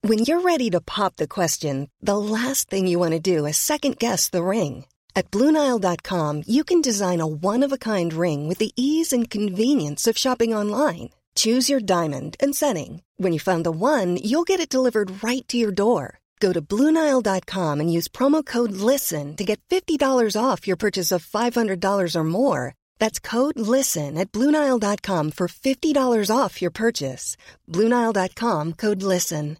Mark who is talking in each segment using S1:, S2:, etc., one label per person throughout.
S1: When you're ready to pop the question, the last thing you want to do is second-guess the ring. At BlueNile.com, you can design a one-of-a-kind ring with the ease and convenience of shopping online. Choose your diamond and setting. When you find the one, you'll get it delivered right to your door. Go to BlueNile.com and use promo code LISTEN to get $50 off your purchase of $500 or more. That's code LISTEN at BlueNile.com for $50 off your purchase. BlueNile.com, code LISTEN.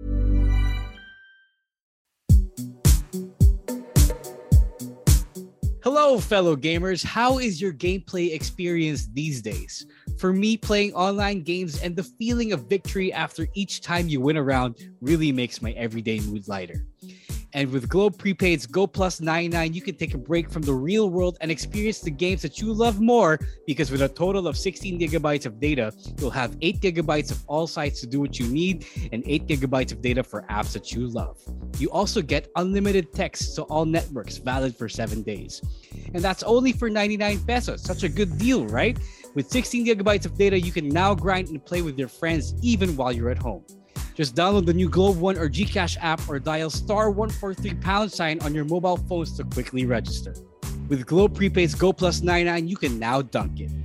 S2: Hello, fellow gamers. How is your gameplay experience these days? For me, playing online games and the feeling of victory after each time you win a round really makes my everyday mood lighter. And with Globe Prepaid's Go Plus 99, you can take a break from the real world and experience the games that you love more, because with a total of 16 gigabytes of data, you'll have 8 gigabytes of all sites to do what you need and 8 gigabytes of data for apps that you love. You also get unlimited text to all networks, valid for 7 days. And that's only for 99 pesos. Such a good deal, right? With 16 gigabytes of data, you can now grind and play with your friends even while you're at home. Just download the new Globe One or GCash app or dial *143# on your mobile phones to quickly register. With Globe Prepaid's Go Plus 99, you can now dunk it.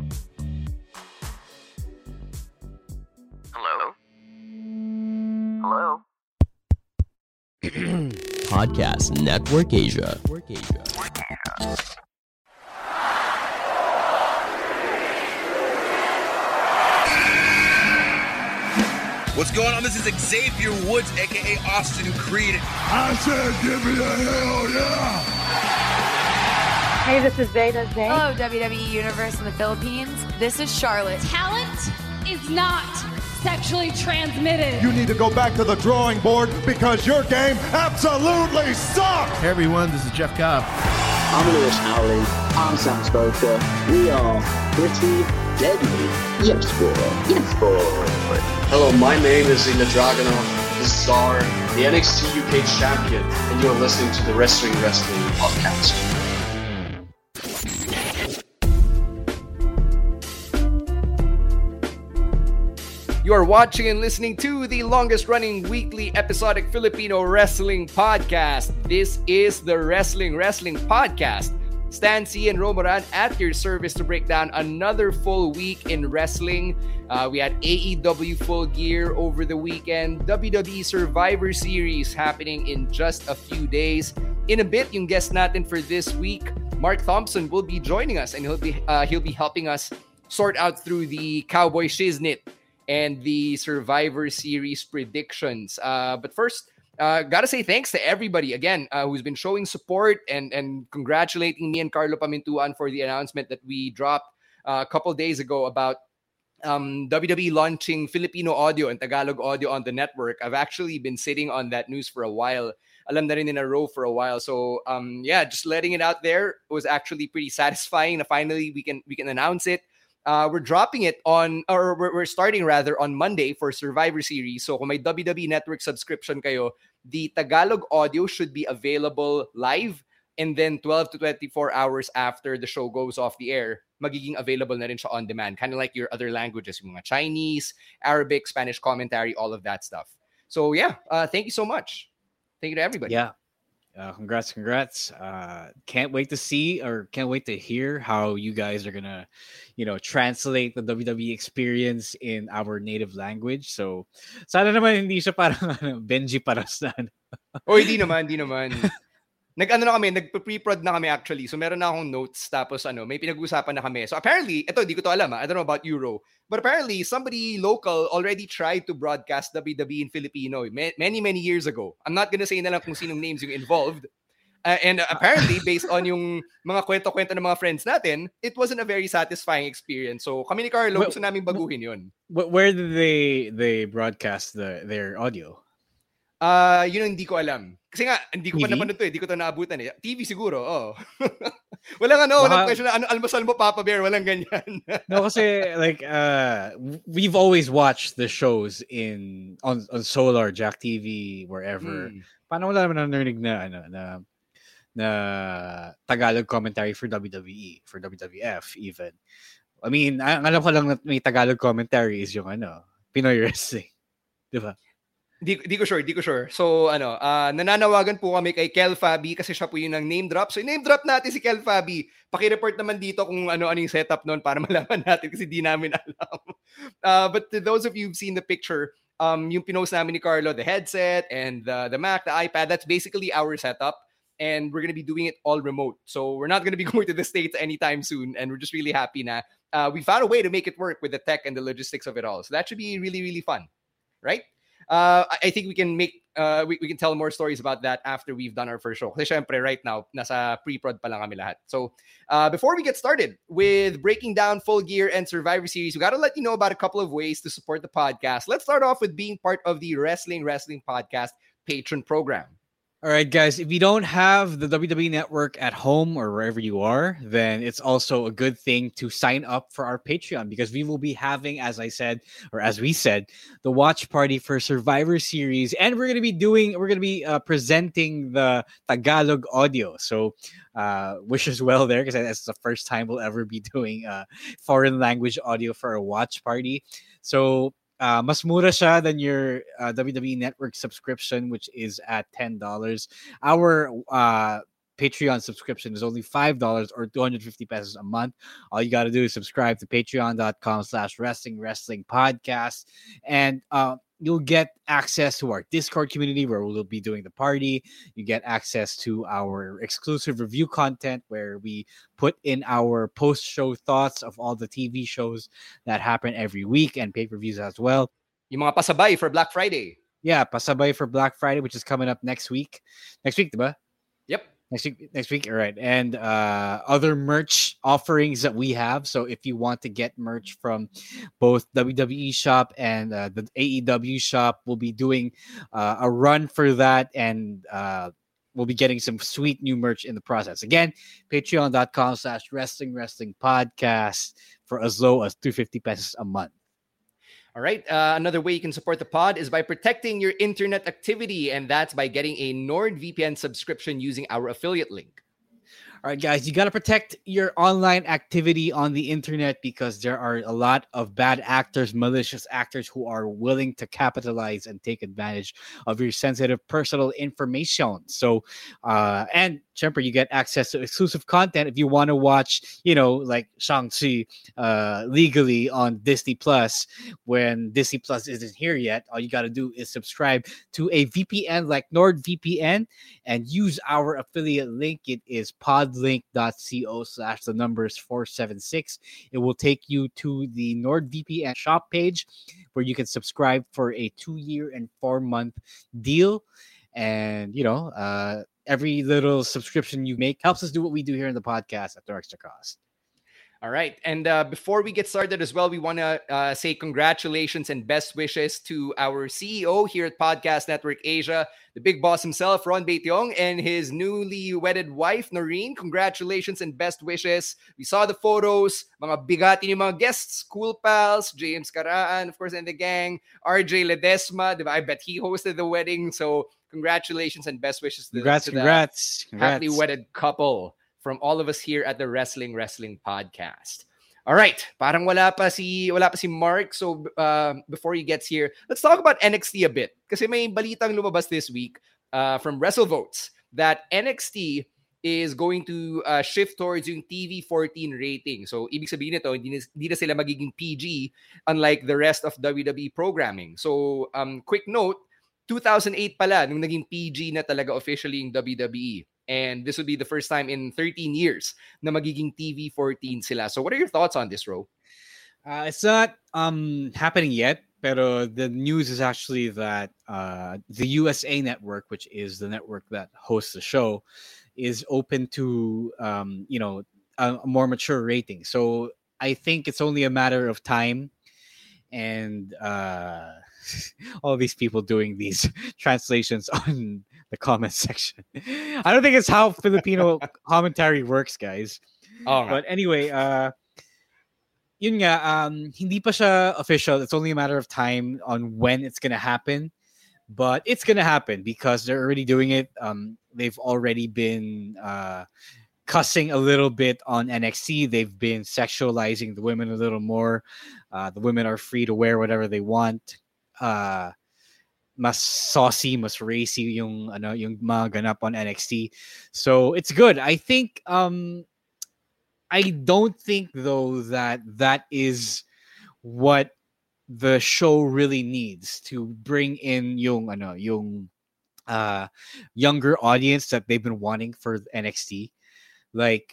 S3: Hello? Hello?
S4: Podcast Network Asia.
S5: What's going on? This is Xavier Woods, a.k.a. Austin Creed.
S6: I said give me a hell yeah!
S7: Hey, this is Veda Zane.
S8: Hello, WWE Universe in the Philippines. This is Charlotte.
S9: Talent is not sexually transmitted.
S6: You need to go back to the drawing board because your game absolutely sucks!
S10: Hey everyone, this is Jeff Cobb.
S11: I'm Lewis Howley. I'm Sam Spoker. We are Pretty Deadly. Yes, boy. Yes, boy.
S12: Hello, my name is Ilya Dragunov, the Czar, the NXT UK champion, and you're listening to the Wrestling Podcast.
S13: You are watching and listening to the longest-running weekly episodic Filipino wrestling podcast. This is the Wrestling Podcast. Stan C and Romoran at your service to break down another full week in wrestling. We had AEW Full Gear over the weekend, WWE Survivor Series happening in just a few days. In a bit, yung guest natin for this week, Mark Thompson, will be joining us, and he'll be helping us sort out through the Cowboy Shiznit and the Survivor Series predictions. But first, gotta say thanks to everybody again who's been showing support and congratulating me and Carlo Pamintuan for the announcement that we dropped a couple days ago about WWE launching Filipino audio and Tagalog audio on the network. I've actually been sitting on that news for a while. Alam na rin in a row for a while. So just letting it out there was actually pretty satisfying. Finally, we can announce it. We're dropping it we're starting rather on Monday for Survivor Series. So kung may WWE Network subscription kayo, the Tagalog audio should be available live, and then 12 to 24 hours after the show goes off the air, magiging available na rin siya on demand. Kind of like your other languages, yung mga Chinese, Arabic, Spanish commentary, all of that stuff. So thank you so much. Thank you to everybody.
S2: Yeah. Congrats. Can't wait to see or can't wait to hear how you guys are gonna, translate the WWE experience in our native language. So, sana naman hindi siya parang Benji Paras na.
S13: Hindi naman. Nagpe-pre-prod na kami actually. So meron na akong notes, tapos may pinag-usapan na kami. So apparently, di ko to alam, I don't know about Euro, but apparently somebody local already tried to broadcast WWE in Filipino many years ago. I'm not gonna say na lang kung sinong names yung involved. And apparently, based on yung mga kwento-kwento ng mga friends natin, it wasn't a very satisfying experience. So kami ni Carlo, gusto namin baguhin yun.
S2: Where did they broadcast their audio?
S13: Yun ang hindi ko alam. Kasi nga, hindi ko pa napanood to. Hindi ko to naabutan eh. TV siguro, walang question na, almusal mo, Papa Bear, walang ganyan.
S2: No, kasi we've always watched the shows on Solar, Jack TV, wherever. Paano wala naman narinig na Tagalog commentary for WWE, for WWF even. I mean, ang alam ko lang na may Tagalog commentary is yung Pinoy Wrestling. Di ba?
S13: Di ko sure. So, nananawagan po kami kay Kel Fabi kasi siya po yung name drop. So, name drop natin si Kel Fabi. Paki-report naman dito kung ano yung setup noon para malaman natin kasi di namin alam. But to those of you who've seen the picture, yung pinost namin ni Carlo, the headset and the Mac, the iPad, that's basically our setup. And we're going to be doing it all remote. So we're not going to be going to the States anytime soon. And we're just really happy na we found a way to make it work with the tech and the logistics of it all. So that should be really, really fun. Right? I think we can make we can tell more stories about that after we've done our first show. Kasi syempre, right now, nasa pre-prod pa lang kami lahat. So before we get started with breaking down Full Gear and Survivor Series, we got to let you know about a couple of ways to support the podcast. Let's start off with being part of the Wrestling Podcast Patron program.
S2: All right, guys, if you don't have the WWE Network at home or wherever you are, then it's also a good thing to sign up for our Patreon because we will be having, as we said, the watch party for Survivor Series. And we're going to be presenting the Tagalog audio. So wish us well there because that's the first time we'll ever be doing foreign language audio for a watch party. So mas mura siya than your WWE Network subscription, which is at $10. Our Patreon subscription is only $5 or 250 pesos a month. All you got to do is subscribe to patreon.com/wrestling podcast. And you'll get access to our Discord community where we'll be doing the party. You get access to our exclusive review content where we put in our post-show thoughts of all the TV shows that happen every week and pay-per-views as well.
S13: Yung mga pasabay for Black Friday.
S2: Yeah, pasabay for Black Friday, which is coming up next week. Next week, diba?
S13: Yep.
S2: Next week, all right. And other merch offerings that we have. So if you want to get merch from both WWE Shop and the AEW Shop, we'll be doing a run for that. And we'll be getting some sweet new merch in the process. Again, patreon.com/wrestling podcast for as low as 250 pesos a month.
S13: All right. Another way you can support the pod is by protecting your internet activity, and that's by getting a NordVPN subscription using our affiliate link.
S2: All right, guys, you got to protect your online activity on the internet because there are a lot of bad actors, malicious actors who are willing to capitalize and take advantage of your sensitive personal information. So, and Chemper, you get access to exclusive content if you want to watch, like Shang-Chi legally on Disney Plus. When Disney Plus isn't here yet, all you got to do is subscribe to a VPN like NordVPN and use our affiliate link. It is podlink.co/476. It will take you to the NordVPN shop page where you can subscribe for a 2-year and 4-month deal. And, every little subscription you make helps us do what we do here in the podcast at no extra cost.
S13: All right. And before we get started as well, we want to say congratulations and best wishes to our CEO here at Podcast Network Asia, the big boss himself, Ron Baetiong, and his newly wedded wife, Noreen. Congratulations and best wishes. We saw the photos, mga bigati ni mga guests, Cool Pals, James Caraan, of course, and the gang, RJ Ledesma. I bet he hosted the wedding. So congratulations and best wishes to the happily wedded couple. From all of us here at the Wrestling Podcast. All right, parang wala pa si Mark. So before he gets here, let's talk about NXT a bit. Kasi may balitang lumabas this week from WrestleVotes that NXT is going to shift towards yung TV-14 rating. So ibig sabihin nito, hindi na sila magiging PG unlike the rest of WWE programming. So quick note, 2008 pala nung naging PG na talaga officially yung WWE. And this would be the first time in 13 years na magiging TV-14 sila. So what are your thoughts on this, Ro?
S2: It's not happening yet, pero the news is actually that the USA Network, which is the network that hosts the show, is open to a more mature rating. So I think it's only a matter of time. And all these people doing these translations on the comment section. I don't think it's how Filipino commentary works, guys. But anyway, yun nga, hindi pa siya official. It's only a matter of time on when it's gonna happen. But it's gonna happen because they're already doing it. They've already been cussing a little bit on NXT. They've been sexualizing the women a little more. The women are free to wear whatever they want. mas saucy, mas racy yung mga ganap on NXT. So it's good. I think I don't think though that is what the show really needs to bring in yung younger audience that they've been wanting for NXT. Like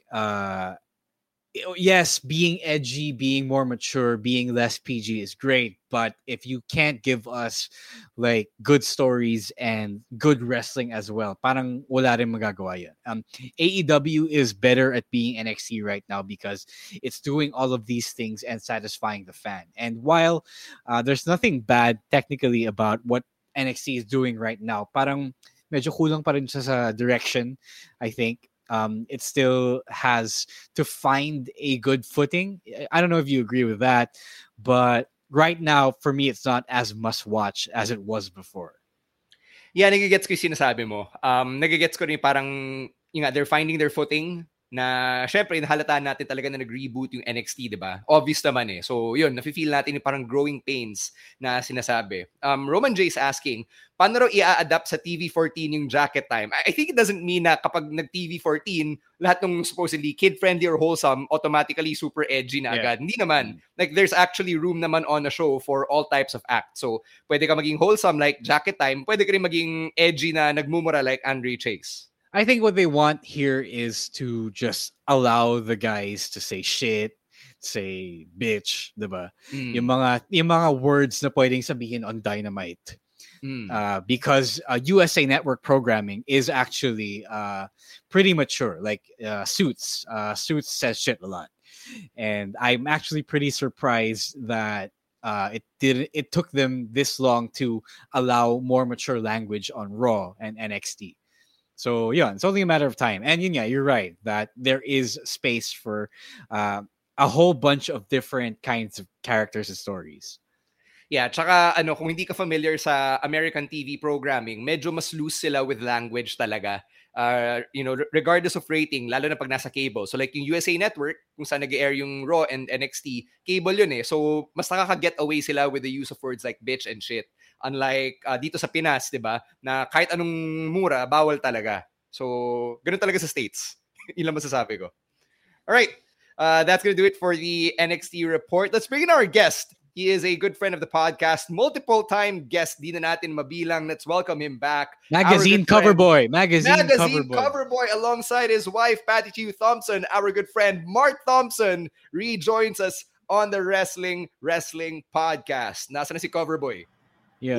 S2: yes, being edgy, being more mature, being less PG is great, but if you can't give us like good stories and good wrestling as well, parang wala rin magagawa yan. AEW is better at being NXT right now because it's doing all of these things and satisfying the fan. And while there's nothing bad technically about what NXT is doing right now, parang medyo kulang pa rin siya sa direction, I think. It still has to find a good footing. I don't know if you agree with that, but right now, for me, it's not as must watch as it was before.
S13: Yeah, nagigets ko yung sinasabi mo. Nagigets ko rin parang, they're finding their footing na, syempre, nahalataan natin talaga na nag-reboot yung NXT, di ba? Obvious naman eh. So, yun, nafe-feel natin yung parang growing pains na sinasabi. Roman J is asking, paano raw i-adapt sa TV14 yung jacket time? I think it doesn't mean na kapag nag-TV14, lahat ng supposedly kid-friendly or wholesome, automatically super edgy na agad. Hindi naman. Like, there's actually room naman on a show for all types of acts. So, pwede ka maging wholesome like jacket time, pwede ka rin maging edgy na nagmumura like Andre Chase.
S2: I think what they want here is to just allow the guys to say shit, say bitch, diba? Yung mga words na pwedeng sabihin on Dynamite. Because USA Network programming is actually pretty mature. Like Suits says shit a lot, and I'm actually pretty surprised that it took them this long to allow more mature language on Raw and NXT. So yeah, it's only a matter of time. And you're right that there is space for a whole bunch of different kinds of characters and stories.
S13: Yeah, tsaka kung hindi ka familiar sa American TV programming, medyo mas loose sila with language talaga. Regardless of rating, lalo na pag nasa cable. So like yung USA Network, kung saan nag-air yung Raw and NXT, cable yun eh. So mas nakaka-get away sila with the use of words like bitch and shit. Unlike dito sa Pinas, di ba? Na kahit anong mura, bawal talaga. So, ganun talaga sa States. Yun lang masasabi ko. Alright, that's gonna do it for the NXT report. Let's bring in our guest. He is a good friend of the podcast, multiple-time guest. Di na natin mabilang. Let's welcome him back.
S2: Magazine cover boy. Magazine
S13: cover boy alongside his wife, Patty Q Thompson. Our good friend, Mark Thompson, rejoins us on the Wrestling Podcast. Nasa na si cover boy?
S2: Yeah.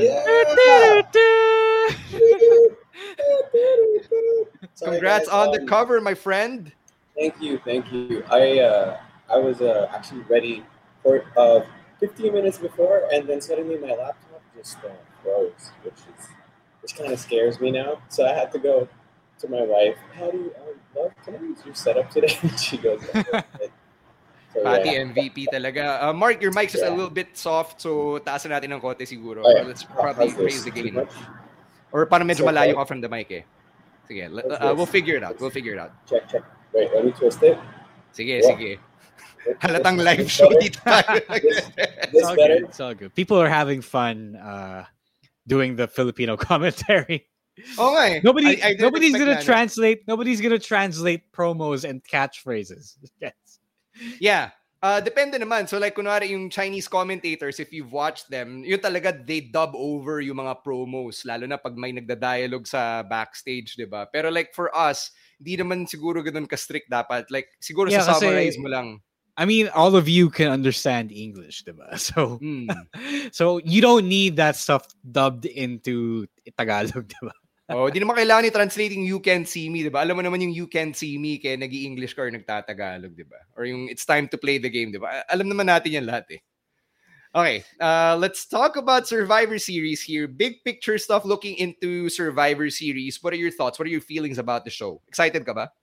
S13: Congrats on the cover, my friend.
S10: Thank you. I was actually ready for 15 minutes before, and then suddenly my laptop just froze, which kind of scares me now. So I had to go to my wife. Patty, love, can I use your setup today? She goes,
S13: So, Patty MVP talaga. Mark, your mic's just a little bit soft, so taasan natin ng konti siguro. Let's probably raise the gain. Or parang medyo malayo ka from the mic eh. Sige, we'll figure it out.
S10: Check. Wait, let me twist it.
S13: Sige. Halatang live show dito tayo.
S2: It's all good. People are having fun doing the Filipino commentary.
S13: Oh my.
S2: Nobody's gonna translate promos and catchphrases. Yes.
S13: Yeah. Depende naman. So like kunwari yung Chinese commentators, if you've watched them, yun talaga they dub over yung mga promos, lalo na pag may nagda-dialogue sa backstage, 'di ba? Pero like for us, di naman siguro ganoon ka-strict dapat. Like siguro sa summarize mo lang.
S2: I mean, all of you can understand English, diba? So, so you don't need that stuff dubbed into Tagalog, diba?
S13: Di naman kailangan i-translating you can see me, diba? Alam mo naman yung you can see me kaya nag-i-English ka or nagtatagalog, diba? Or yung it's time to play the game, diba? Alam naman natin yan lahat eh. Okay, let's talk about Survivor Series here. Big picture stuff looking into Survivor Series. What are your thoughts? What are your feelings about the show? Excited ka ba?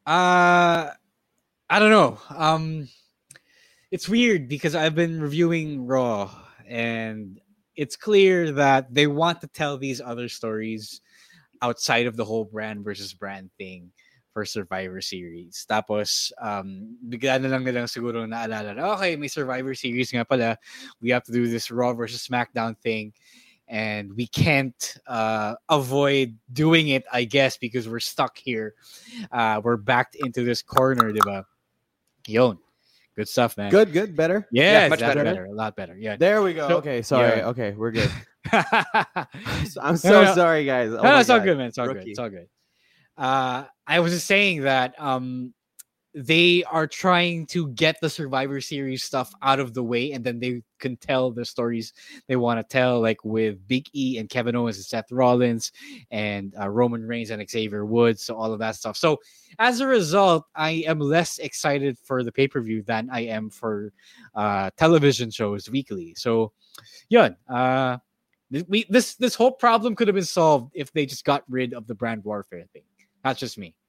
S2: I don't know. It's weird because I've been reviewing Raw and it's clear that they want to tell these other stories outside of the whole brand versus brand thing for Survivor Series. Tapos, bigla na lang nilang siguro naalala, okay, may Survivor Series nga pala. We have to do this Raw versus SmackDown thing. and we can't avoid doing it, I guess, because we're stuck here. We're backed into this corner, diba? Yon. Good stuff, man.
S14: Good, better.
S2: Yeah,
S14: much
S2: better, a lot better. Yeah.
S14: There we go.
S2: So,
S14: okay, sorry.
S2: yeah.
S14: Okay, we're good. I'm so sorry, guys. Oh
S2: No, it's all
S14: God.
S2: good, man. It's all good. It's all good. I was just saying that they are trying to get the Survivor Series stuff out of the way, and then they can tell the stories they want to tell, like with Big E and Kevin Owens and Seth Rollins and Roman Reigns and Xavier Woods, so all of that stuff. So as a result, I am less excited for the pay-per-view than I am for television shows weekly. So, yun, this whole problem could have been solved if they just got rid of the brand warfare thing. Not just me.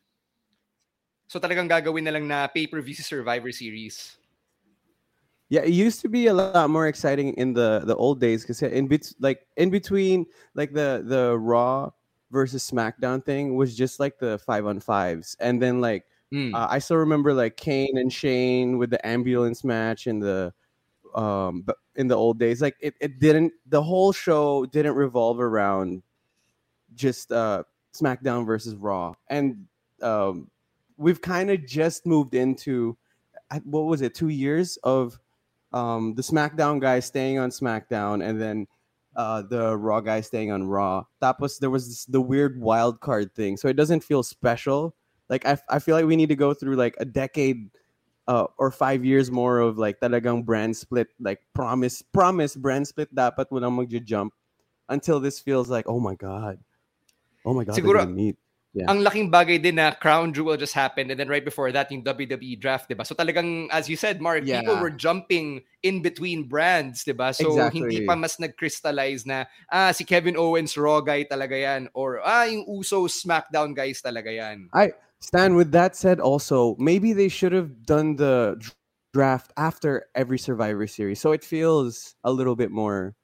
S13: So talagang gagawin na lang na pay-per-view si Survivor Series.
S14: Yeah, it used to be a lot more exciting in the old days because in between the Raw versus SmackDown thing was just like the 5-on-5s, and then I still remember like Kane and Shane with the ambulance match in the old days. Like the whole show didn't revolve around just SmackDown versus Raw, and we've kind of just moved into, what was it, 2 years of the SmackDown guys staying on SmackDown, and then the Raw guys staying on Raw. Tapos there was the weird wild card thing, so it doesn't feel special. Like I feel like we need to go through like a decade or 5 years more of like talagang brand split, like promise brand split dapat walang magja-jump until this feels like oh my god
S13: Siguro,
S14: they're gonna meet. Yeah.
S13: Ang laking bagay din na Crown Jewel just happened, and then right before that yung WWE draft, diba? So talagang, as you said, Mark, people were jumping in between brands, diba? So hindi pa mas nag-crystallize na si Kevin Owens Raw guy talaga yan, or yung Usos SmackDown guys talaga yan.
S14: Stan, with that said, also maybe they should have done the draft after every Survivor Series, so it feels a little bit more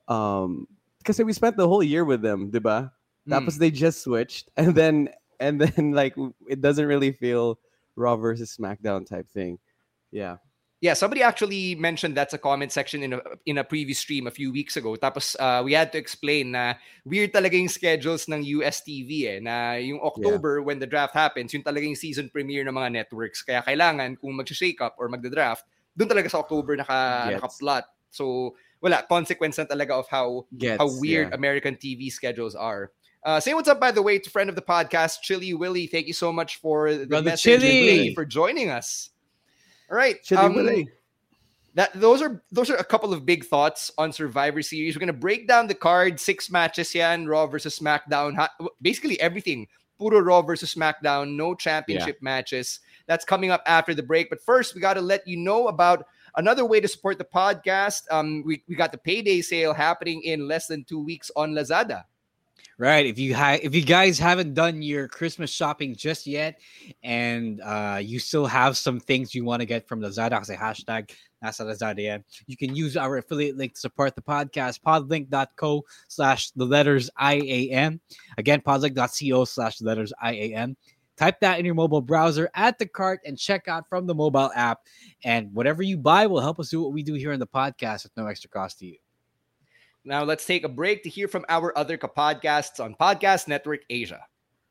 S14: because we spent the whole year with them, diba? Tapos they just switched, and then like it doesn't really feel Raw versus SmackDown type thing. Yeah,
S13: somebody actually mentioned that's a comment section in a previous stream a few weeks ago. Tapos we had to explain na weird talaga yung schedules ng US TV na yung October when the draft happens, yung talaga yung season premiere ng mga networks. Kaya kailangan kung mag-shake up or magda-draft, doon talaga sa October naka-plot. So wala, consequence na talaga of how weird American TV schedules are. Say what's up, by the way, to friend of the podcast, Chili Willy. Thank you so much for the
S2: Brother
S13: message.
S2: Chili.
S13: Thank you for joining us. All right,
S14: Chili Willy.
S13: Those are a couple of big thoughts on Survivor Series. We're gonna break down the card. 6 matches yan, Raw versus SmackDown. Basically everything. Puro Raw versus SmackDown. No championship matches. That's coming up after the break. But first, we got to let you know about another way to support the podcast. We got the payday sale happening in less than 2 weeks on Lazada.
S2: Right. If you guys haven't done your Christmas shopping just yet, and you still have some things you want to get from Lazada, kasi hashtag nasa Lazada yan, you can use our affiliate link to support the podcast, podlink.co/IAM. Again, podlink.co/IAM. Type that in your mobile browser, add the cart, and check out from the mobile app. And whatever you buy will help us do what we do here on the podcast at no extra cost to you.
S13: Now let's take a break to hear from our other podcasts on Podcast Network Asia.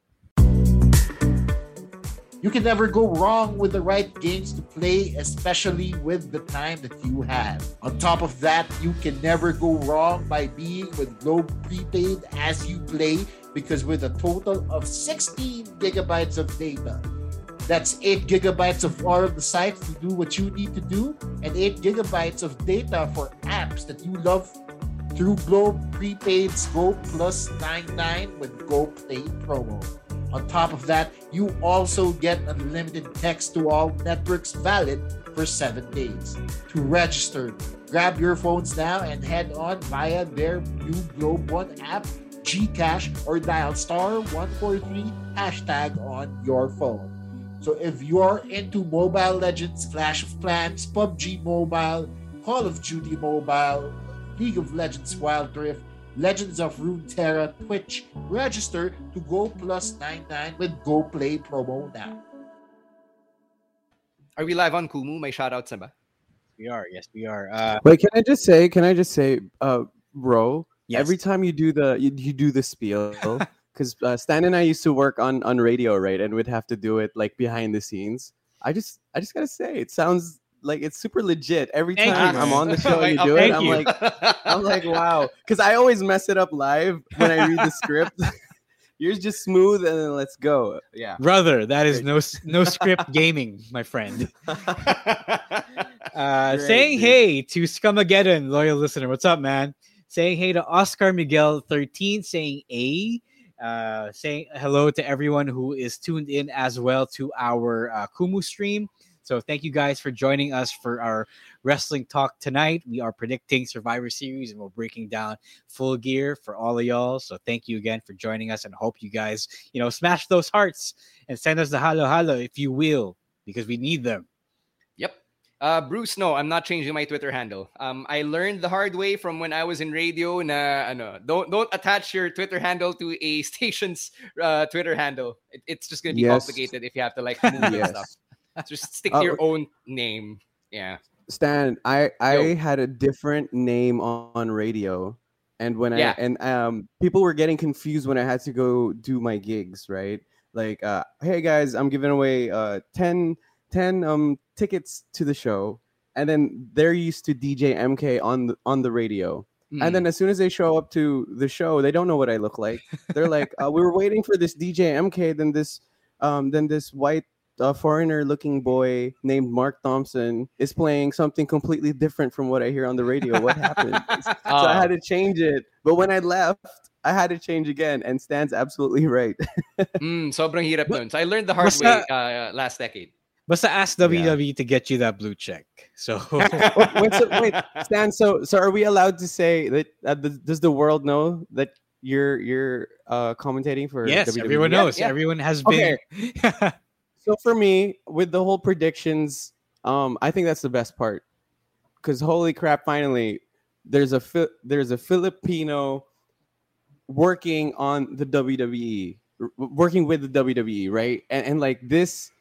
S15: You can never go wrong with the right games to play, especially with the time that you have. On top of that, you can never go wrong by being with Globe Prepaid as you play, because with a total of 16 gigabytes of data, that's 8 gigabytes of all of the sites to do what you need to do, and 8 gigabytes of data for apps that you love through Globe Prepaid's Go Plus 99 with Go Play promo. On top of that, you also get unlimited text to all networks valid for 7 days. To register, grab your phones now and head on via their new Globe One app, GCash, or dial *143 hashtag on your phone. So if you're into Mobile Legends, Clash of Clans, PUBG Mobile, Call of Duty Mobile, League of Legends Wild Rift, Legends of Runeterra, Twitch, register to Go Plus 99 with Go Play promo now.
S13: Are we live on Kumu? May shoutouts na ba?
S2: We are. Yes, we are.
S14: Wait, can I just say, bro,
S2: Yes.
S14: Every time you do the spiel, because Stan and I used to work on radio, right, and we'd have to do it like behind the scenes. I just gotta say, it sounds like it's super legit. Every
S2: Thank
S14: time
S2: you,
S14: I'm
S2: man.
S14: on the show and you do it, I'm like, wow, because I always mess it up live when I read the script. Yours just smooth and then let's go. Yeah,
S2: brother, that is no script gaming, my friend. Saying hey to Scamageddon, loyal listener. What's up, man? Saying hey to Oscar Miguel 13, saying A. Saying hello to everyone who is tuned in as well to our Kumu stream. So thank you guys for joining us for our wrestling talk tonight. We are predicting Survivor Series and we're breaking down Full Gear for all of y'all. So thank you again for joining us and hope you guys, smash those hearts and send us the halo if you will, because we need them.
S13: Yep. Bruce, no, I'm not changing my Twitter handle. I learned the hard way from when I was in radio na don't attach your Twitter handle to a station's Twitter handle. It's just going to be complicated if you have to move and stuff. Just stick to your own name. Yeah.
S14: Stan, I had a different name on radio, and when people were getting confused when I had to go do my gigs, right? Like, hey guys, I'm giving away 10 tickets to the show, and then they're used to DJ MK on the radio. And then as soon as they show up to the show, they don't know what I look like. They're like, we were waiting for this DJ MK, then this white foreigner-looking boy named Mark Thompson is playing something completely different from what I hear on the radio. What happened? So I had to change it. But when I left, I had to change again. And Stan's absolutely right.
S13: Sobrang hirap nun. So I learned the hard way last decade.
S2: Basta ask WWE to get you that blue check. So
S14: wait, Stan. So are we allowed to say that? Does the world know that you're commentating for?
S2: Yes,
S14: WWE?
S2: everyone knows.
S14: Yeah.
S2: Everyone has been.
S14: Okay. So for me, with the whole predictions, I think that's the best part. Because holy crap, finally, there's a Filipino working on the WWE, working with the WWE, right? And like this,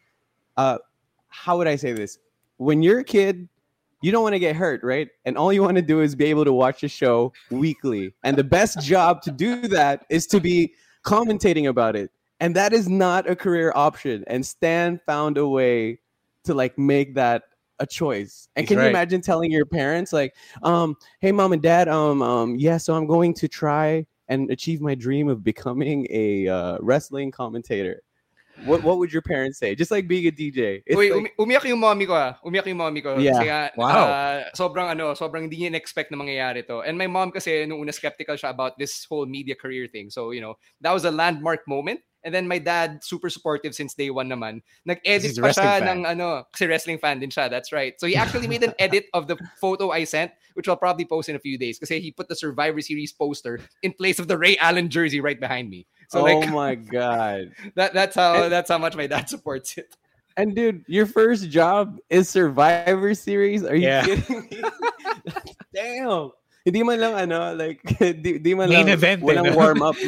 S14: how would I say this? When you're a kid, you don't want to get hurt, right? And all you want to do is be able to watch a show weekly. And the best job to do that is to be commentating about it. And that is not a career option. And Stan found a way to like make that a choice. And can you imagine telling your parents like, hey mom and dad, so I'm going to try and achieve my dream of becoming a wrestling commentator. What would your parents say? Just like being a DJ.
S13: Umiyak yung mommy ko.
S14: Yeah.
S13: Kasi,
S14: wow.
S13: Sobrang hindi niya expect na mangyayari to. And my mom kasi nung una skeptical siya about this whole media career thing. So, that was a landmark moment. And then my dad, super supportive since day one naman. Nag-edit pa siya ng kasi wrestling fan din siya. That's right. So he actually made an edit of the photo I sent, which I'll probably post in a few days. Kasi he put the Survivor Series poster in place of the Ray Allen jersey right behind me. So
S14: my God.
S13: That's how much my dad supports it.
S14: And dude, your first job is Survivor Series? Are you kidding me? Damn. Hindi man lang di man
S2: main
S14: lang
S2: event,
S14: walang warm up.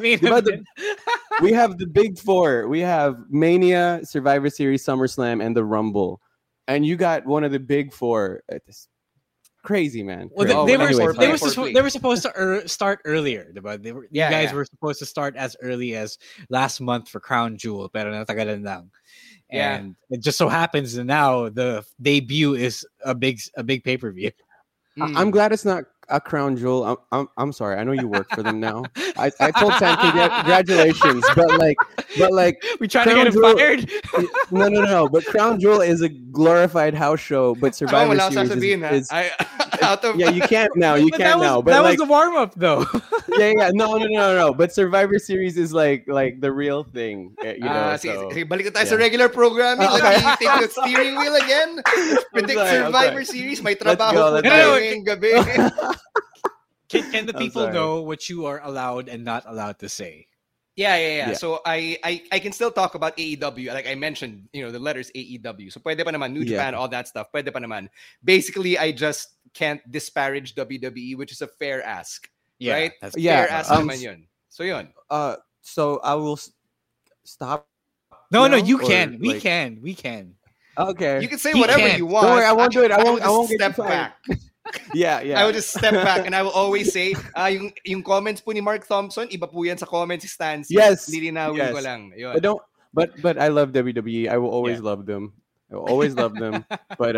S14: We have the big four. We have Mania, Survivor Series, SummerSlam, and the Rumble. And you got one of the big four. It's crazy, man.
S2: Well, they were supposed to start earlier. You guys were supposed to start as early as last month for Crown Jewel, pero natagalan lang. And it just so happens that now the debut is a big pay-per-view.
S14: I'm glad it's not a Crown Jewel. I'm sorry. I know you work for them now. I told Sam congratulations, but
S2: we trying to get him fired.
S14: No. But Crown Jewel is a glorified house show, but Survivor Series is you can't now. You can't now. But
S2: that was the warm up though.
S14: Yeah. No. But Survivor Series is like the real thing.
S13: Sige, balik tayo sa regular programming. Let me take the steering wheel again. Predict Survivor Series. May trabaho po tayo ngayong gabi.
S2: Can the people know what you are allowed and not allowed to say?
S13: Yeah. So I can still talk about AEW. Like I mentioned, the letters AEW. So pwede pa naman, New Japan, all that stuff. Pwede pa naman. Basically, I just can't disparage WWE, which is a fair ask.
S2: Yeah,
S13: right? Fair ask naman yun. So yun.
S14: So I will stop.
S2: No, you can. We can.
S14: Okay.
S13: You can say whatever you want.
S14: Don't worry, I won't do it. I won't
S13: step back.
S14: Yeah.
S13: I will just step back and I will always say, yung comments po ni Mark Thompson, iba po yan sa comments si Stancy.
S14: Yes.
S13: Lilinawin ko lang. Yun.
S14: But I love WWE. I will always love them. I will always love them. But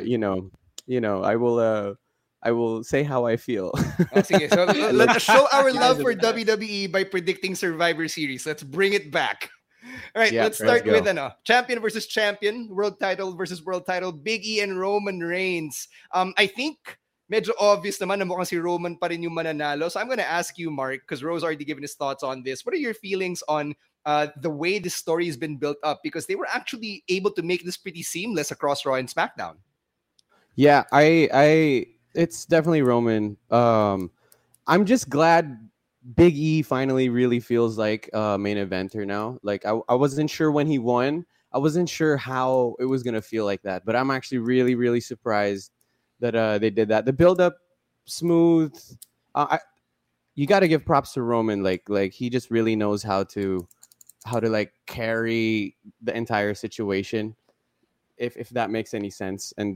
S14: I will say how I feel.
S13: Sige. So let's show our love for WWE by predicting Survivor Series. Let's bring it back. All right, let's start with champion versus champion, world title versus world title, Big E and Roman Reigns. I think medyo obvious naman na mukhang si Roman pa rin yung mananalo. So I'm going to ask you, Mark, because Rose already given his thoughts on this. What are your feelings on the way this story has been built up? Because they were actually able to make this pretty seamless across Raw and SmackDown.
S14: Yeah, it's definitely Roman. I'm just glad Big E finally really feels like a main eventer now. Like I wasn't sure when he won. I wasn't sure how it was gonna feel like that, but I'm actually really, really surprised that they did that. The build up smooth. You got to give props to Roman. Like he just really knows how to like carry the entire situation. If that makes any sense. And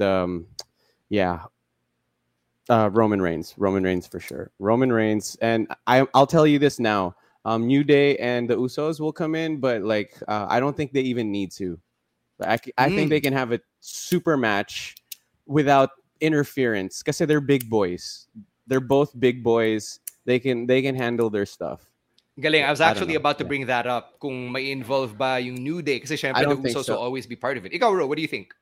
S14: Roman Reigns for sure. Roman Reigns, and I'll tell you this now. New Day and the Usos will come in, but like I don't think they even need to. I think they can have a super match without interference because they're big boys. They're both big boys. They can handle their stuff.
S13: Galing, I was actually about to bring that up. Kung may involve ba yung New Day kasi syempre the Usos will always be part of it. Ikaw, Ro, what do you think?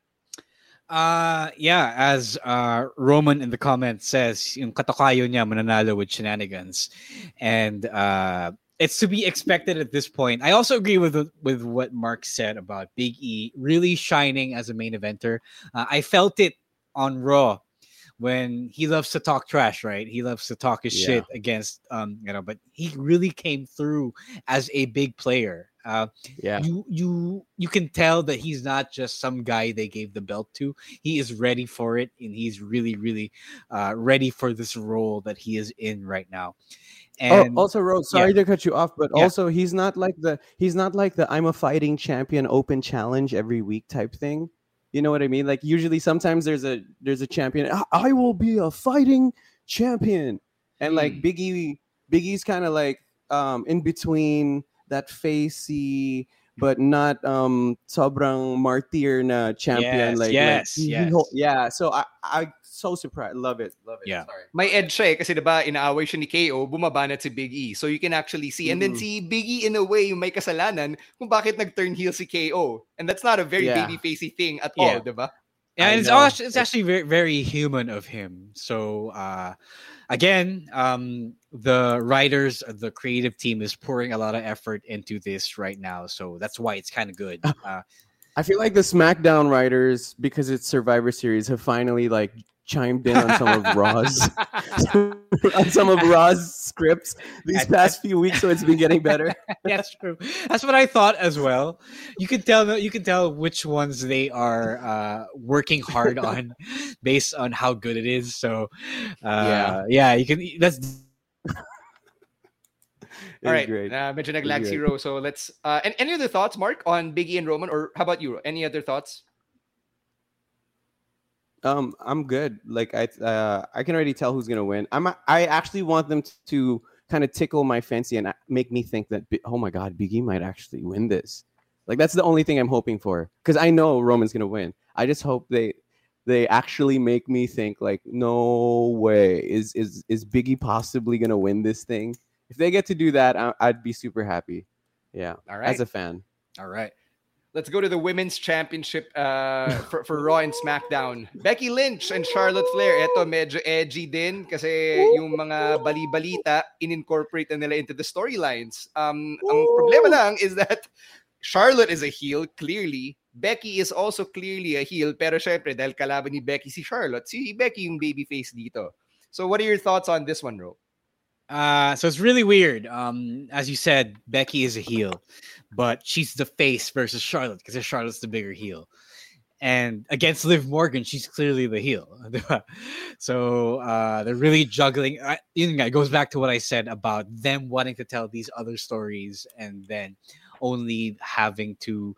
S2: As Roman in the comments says, yung katokayo niya mananalo with shenanigans, and it's to be expected at this point. I also agree with what Mark said about Big E really shining as a main eventer. I felt it on Raw when he loves to talk trash, right? He loves to talk his shit against but he really came through as a big player. You can tell that he's not just some guy they gave the belt to. He is ready for it, and he's really, really ready for this role that he is in right now. And
S14: also, Rose, sorry to cut you off, but also he's not like the I'm a fighting champion open challenge every week type thing. You know what I mean? Like usually, sometimes there's a champion. I will be a fighting champion, and like Big E's kind of like in between that facey but not sobrang martyr na champion. So I so surprised. Love it.
S2: Yeah.
S14: Sorry.
S13: May edge siya kasi diba inaaway siya ni KO, bumabanat si Big E. So you can actually see. And then si Big E in a way yung may kasalanan kung bakit nag-turn heel si KO. And that's not a very baby-facey thing at all, diba?
S2: Yeah, and it's actually very, very human of him. So again, the writers, the creative team is pouring a lot of effort into this right now. So that's why it's kind of good.
S14: I feel like the SmackDown writers, because it's Survivor Series, have finally like chimed in on some of Raw's scripts these past few weeks, so it's been getting better.
S2: That's true. That's what I thought as well. You can tell which ones they are working hard on based on how good it is. So you can. That's
S13: all right. Medyo nag-lag si Ro. So let's. And any other thoughts, Mark, on Big E and Roman, or how about you? Any other thoughts?
S14: I'm good. Like I can already tell who's gonna win. I actually want them to kind of tickle my fancy and make me think that oh my god, Big E might actually win this. Like that's the only thing I'm hoping for because I know Roman's gonna win. I just hope they actually make me think like no way is Big E possibly gonna win this thing. If they get to do that, I'd be super happy. Yeah,
S13: all right.
S14: As a fan.
S13: All right. Let's go to the Women's Championship for Raw and SmackDown. Becky Lynch and Charlotte Flair. Ito, medyo edgy din kasi yung mga bali-balita in-incorporate na nila into the storylines. Ang problema lang is that Charlotte is a heel, clearly. Becky is also clearly a heel. Pero syempre, dahil kalaban ni Becky si Charlotte, si Becky yung babyface dito. So what are your thoughts on this one, Ro?
S2: So it's really weird. As you said, Becky is a heel, but she's the face versus Charlotte because Charlotte's the bigger heel. And against Liv Morgan, she's clearly the heel. So they're really juggling. It goes back to what I said about them wanting to tell these other stories and then only having to,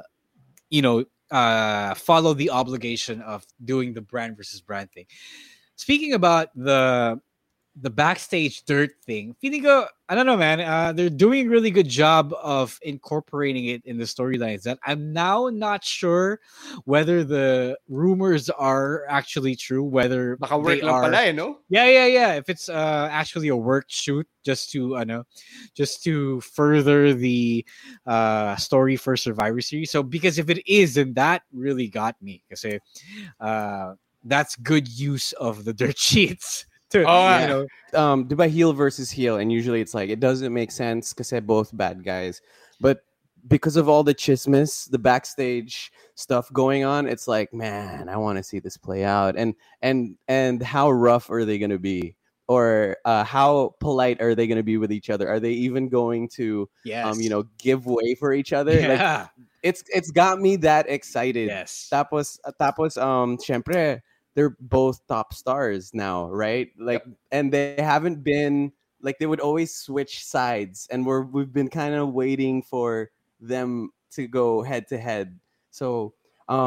S2: follow the obligation of doing the brand versus brand thing. speaking about the backstage dirt thing, feeling go, I don't know, man. They're doing a really good job of incorporating it in the storylines. That I'm now not sure whether the rumors are actually true. Whether
S13: Baka work
S2: they
S13: lang
S2: are,
S13: pala, no?
S2: yeah. If it's actually a work shoot, just to further the story for Survivor Series. So because if it is, then that really got me. Because that's good use of the dirt sheets.
S14: Diba heel versus heel, and usually it's like it doesn't make sense because they're both bad guys, but because of all the chismis, the backstage stuff going on, it's like, man, I want to see this play out, and how rough are they going to be, or how polite are they going to be with each other? Are they even going to give way for each other?
S2: Yeah.
S14: Like it's got me that excited.
S2: Yes.
S14: Tapos syempre, they're both top stars now, right? Like, and they haven't been like, they would always switch sides, and we've been kind of waiting for them to go head to head. So,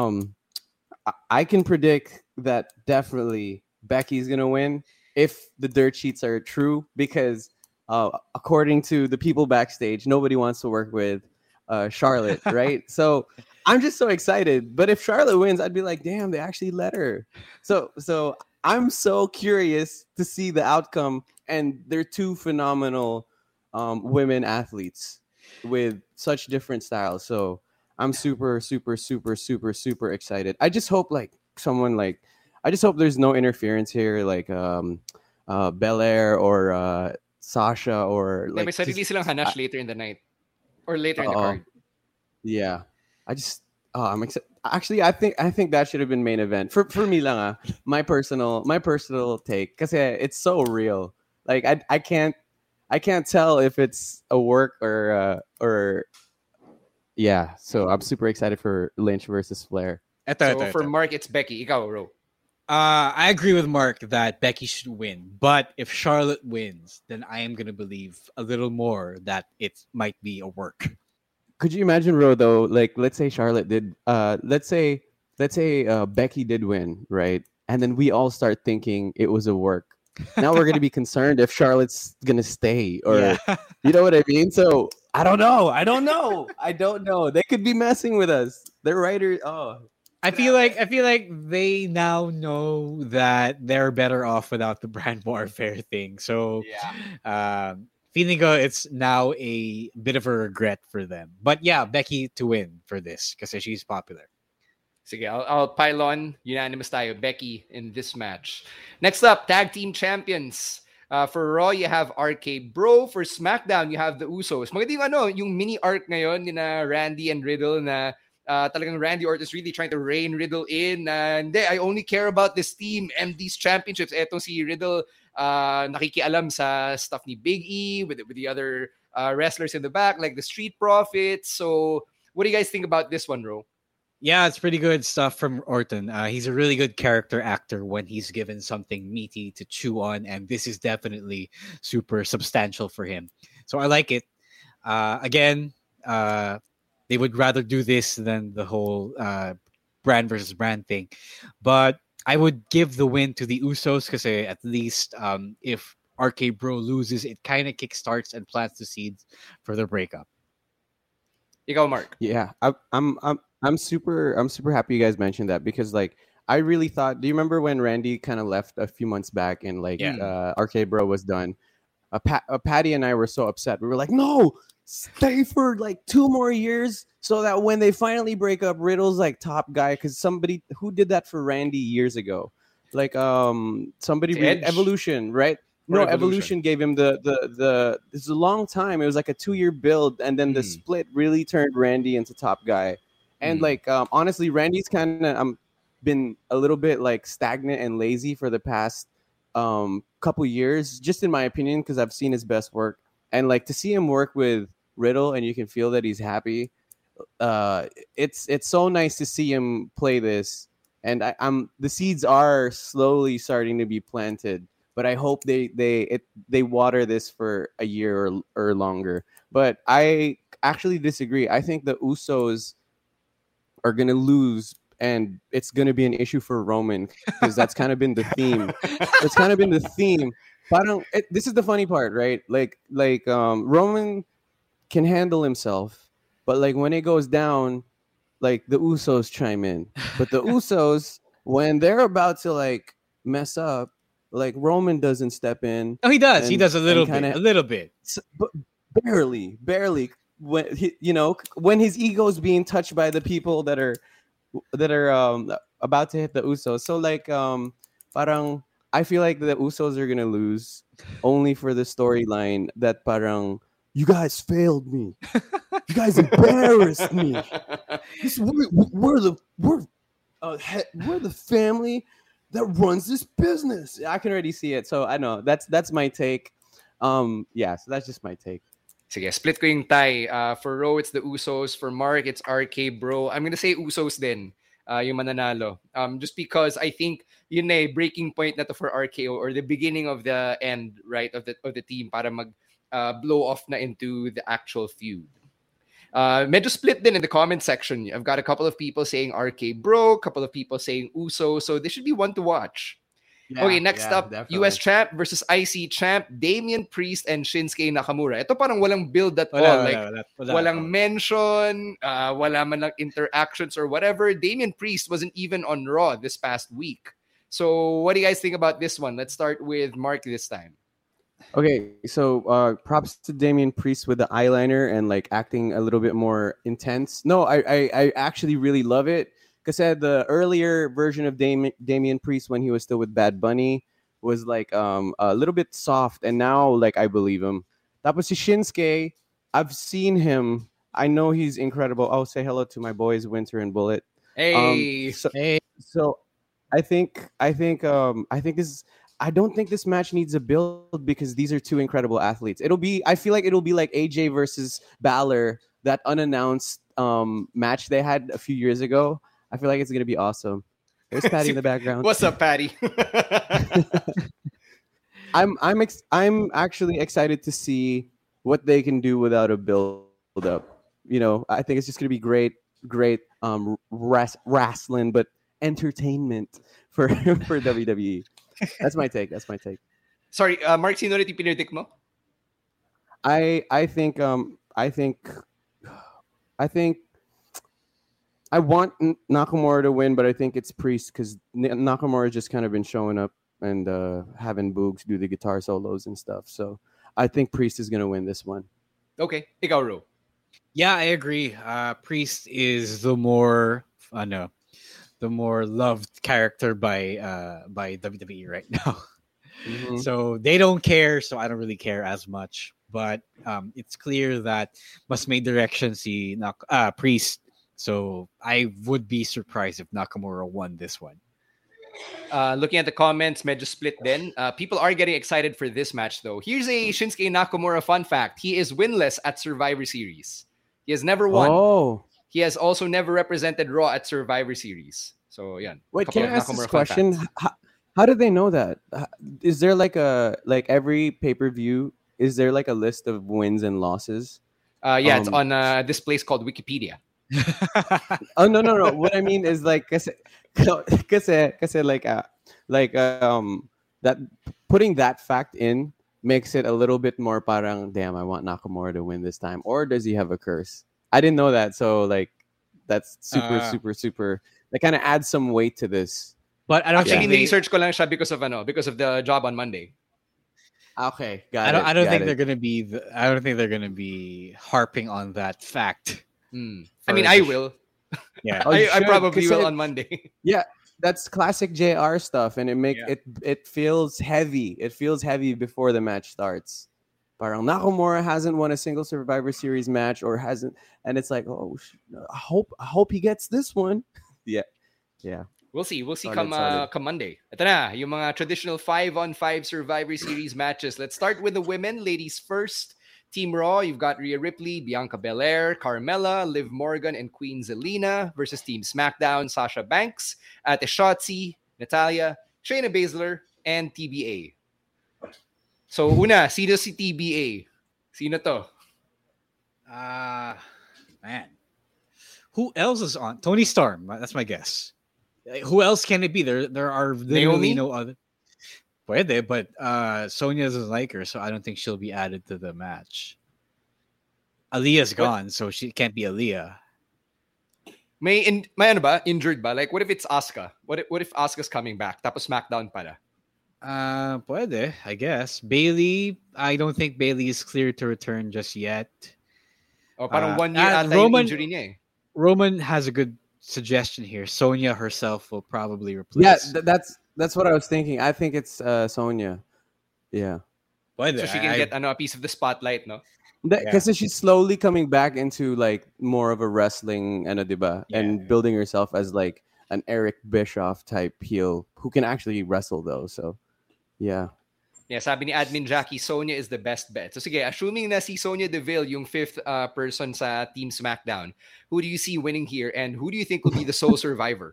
S14: I can predict that definitely Becky's gonna win if the dirt sheets are true, because according to the people backstage, nobody wants to work with Charlotte, right? So I'm just so excited. But if Charlotte wins, I'd be like, damn, they actually let her. So I'm so curious to see the outcome. And they're two phenomenal women athletes with such different styles. So I'm super, super, super, super, super excited. I just hope I just hope there's no interference here, like Belair or Sasha or like.
S13: May sarili silang hanash later in the night or later in the card.
S14: Yeah. I'm excited. Actually, I think that should have been main event for me lang. My personal take, because it's so real. Like I can't tell if it's a work or yeah. So I'm super excited for Lynch versus Flair.
S13: For Mark, it's Becky. Ikaw, Ro.
S2: I agree with Mark that Becky should win, but if Charlotte wins, then I am gonna believe a little more that it might be a work.
S14: Could you imagine, Ro, though? Like, let's say Charlotte did. Let's say Becky did win, right? And then we all start thinking it was a work. Now we're gonna be concerned if Charlotte's gonna stay, or you know what I mean. So I don't know. They could be messing with us. Their writers.
S2: I feel like they now know that they're better off without the brand warfare thing. So feeling it's now a bit of a regret for them. But yeah, Becky to win for this because she's popular.
S13: Sige, I'll pile on. Unanimous tayo. Becky in this match. Next up, tag team champions. For Raw, you have RK Bro. For SmackDown, you have the Usos. Maganda yung mini arc ngayon ni na Randy and Riddle na talagang Randy Orton is really trying to rein Riddle in. I only care about this team and these championships. Etong si Riddle nakikialam sa stuff ni Big E with the other wrestlers in the back, like the Street Profits. So what do you guys think about this one, Ro?
S2: Yeah, it's pretty good stuff from Orton. He's a really good character actor when he's given something meaty to chew on, and this is definitely super substantial for him. So I like it. Again, they would rather do this than the whole brand versus brand thing. But I would give the win to the Usos because at least if RK Bro loses, it kind of kickstarts and plants the seeds for their breakup.
S13: Ikaw, Mark.
S14: Yeah, I'm super happy you guys mentioned that, because like I really thought. Do you remember when Randy kind of left a few months back and like RK Bro was done? Patty and I were so upset. We were like, no, stay for like 2 more years so that when they finally break up, Riddle's like top guy. Because somebody who did that for Randy years ago, like somebody Evolution, right? No, Evolution gave him the it's a long time. It was like a 2-year build, and then the split really turned Randy into top guy. And like honestly, Randy's kind of been a little bit like stagnant and lazy for the past couple years, just in my opinion, because I've seen his best work. And like to see him work with Riddle, and you can feel that he's happy. It's so nice to see him play this, and the seeds are slowly starting to be planted. But I hope they water this for a year or longer. But I actually disagree. I think the Usos are gonna lose and it's gonna be an issue for Roman because that's kind of been the theme. It's kind of been the theme. This is the funny part, right? Roman can handle himself, but like when it goes down, like the Usos chime in. But the Usos, when they're about to like mess up, like Roman doesn't step in.
S2: Oh, he does. He does a little bit.
S14: But barely. When when his ego is being touched by the people that are about to hit the Usos. So like parang I feel like the Usos are gonna lose only for the storyline that parang you guys failed me. You guys embarrassed me. We're the family that runs this business. I can already see it. So I know that's my take. So that's just my take.
S13: Sige, split ko yung tie. For Ro, it's the Usos. For Mark, it's RK Bro. I'm gonna say Usos din, yung mananalo. Just because I think yun na breaking point na to for RKO or the beginning of the end, right, of the team para mag blow off na into the actual feud. Medyo split din in the comment section. I've got a couple of people saying RK Bro, a couple of people saying Uso. So this should be one to watch. Yeah, okay, next up, definitely. US Champ versus IC Champ, Damian Priest and Shinsuke Nakamura. Ito parang walang build at all. Walang mention, wala man lang interactions or whatever. Damian Priest wasn't even on Raw this past week. So what do you guys think about this one? Let's start with Mark this time.
S14: Okay, so props to Damian Priest with the eyeliner and like acting a little bit more intense. No, I actually really love it. Because the earlier version of Damian Priest when he was still with Bad Bunny was like a little bit soft, and now like I believe him. Tapos si Shinsuke, I've seen him. I know he's incredible. I'll say hello to my boys Winter and Bullet.
S13: Hey,
S14: So I think this. I don't think this match needs a build because these are two incredible athletes. I feel like it'll be like AJ versus Balor, that unannounced match they had a few years ago. I feel like it's going to be awesome. There's Patty in the background.
S13: What's up, Patty?
S14: I'm actually excited to see what they can do without a build up. You know, I think it's just going to be great wrestling, but entertainment for WWE. That's my take.
S13: Sorry, Mark, sino ulit yung pinirdik mo?
S14: I think I want Nakamura to win, but I think it's Priest because Nakamura just kind of been showing up and having Boogs do the guitar solos and stuff. So I think Priest is going to win this one.
S13: Okay. Ikaw, Ro.
S2: Yeah, I agree. Priest is the more loved character by WWE right now. Mm-hmm. So they don't care, so I don't really care as much. But it's clear that mas may direction si Priest. So I would be surprised if Nakamura won this one.
S13: Looking at the comments, medyo split din. People are getting excited for this match, though. Here's a Shinsuke Nakamura fun fact. He is winless at Survivor Series. He has never won.
S14: Oh.
S13: He has also never represented Raw at Survivor Series. So, yan.
S14: Wait, can I ask this question? How do they know that? Is there like every pay-per-view, is there like a list of wins and losses?
S13: It's on this place called Wikipedia.
S14: Oh no. What I mean is like kasi like that putting that fact in makes it a little bit more parang damn, I want Nakamura to win this time. Or does he have a curse? I didn't know that, so like that's super. That kind of adds some weight to this.
S13: But I don't think research ko lang siya because of the job on Monday.
S14: Okay, got it.
S2: I don't think they're gonna be harping on that fact.
S13: I mean, I will.
S2: Yeah,
S13: I probably will on Monday.
S14: Yeah, that's classic JR stuff, and it feels heavy. It feels heavy before the match starts. Parang Nakamura hasn't won a single Survivor Series match, or hasn't, and it's like, oh, I hope he gets this one. Yeah.
S13: We'll see come Monday. Ito na, yung mga traditional 5-on-5 Survivor Series matches. Let's start with the women. Ladies first. Team Raw, you've got Rhea Ripley, Bianca Belair, Carmella, Liv Morgan, and Queen Zelina versus Team SmackDown, Sasha Banks, Ate Shotzi, Natalya, Shayna Baszler, and TBA. So, una, sino si TBA? Sino to?
S2: Man. Who else is on? Tony Storm. That's my guess. Who else can it be? There are literally
S13: Naomi?
S2: no other. Puede, but Sonya doesn't like her, so I don't think she'll be added to the match. Aaliyah's gone, so she can't be Aaliyah.
S13: May ano ba? Injured ba? Like, what if it's Asuka? What if Asuka's coming back? Tapos SmackDown pala.
S2: Puede, I guess. Bailey, I don't think Bailey is clear to return just yet.
S13: Oh, parang 1 year ata
S2: Roman,
S13: yung injury niya eh.
S2: Roman has a good suggestion here. Sonya herself will probably replace.
S14: Yeah, that's what I was thinking. I think it's Sonya. Yeah.
S2: Puede.
S13: So she can get a piece of the spotlight, no?
S14: Because she's slowly coming back into like more of a wrestling diba? And building herself as like an Eric Bischoff type heel who can actually wrestle though. So yeah.
S13: Yeah, sabi ni Admin Jackie, Sonya is the best bet. So sige, assuming na si Sonya Deville yung fifth person sa Team SmackDown, who do you see winning here and who do you think will be the sole survivor?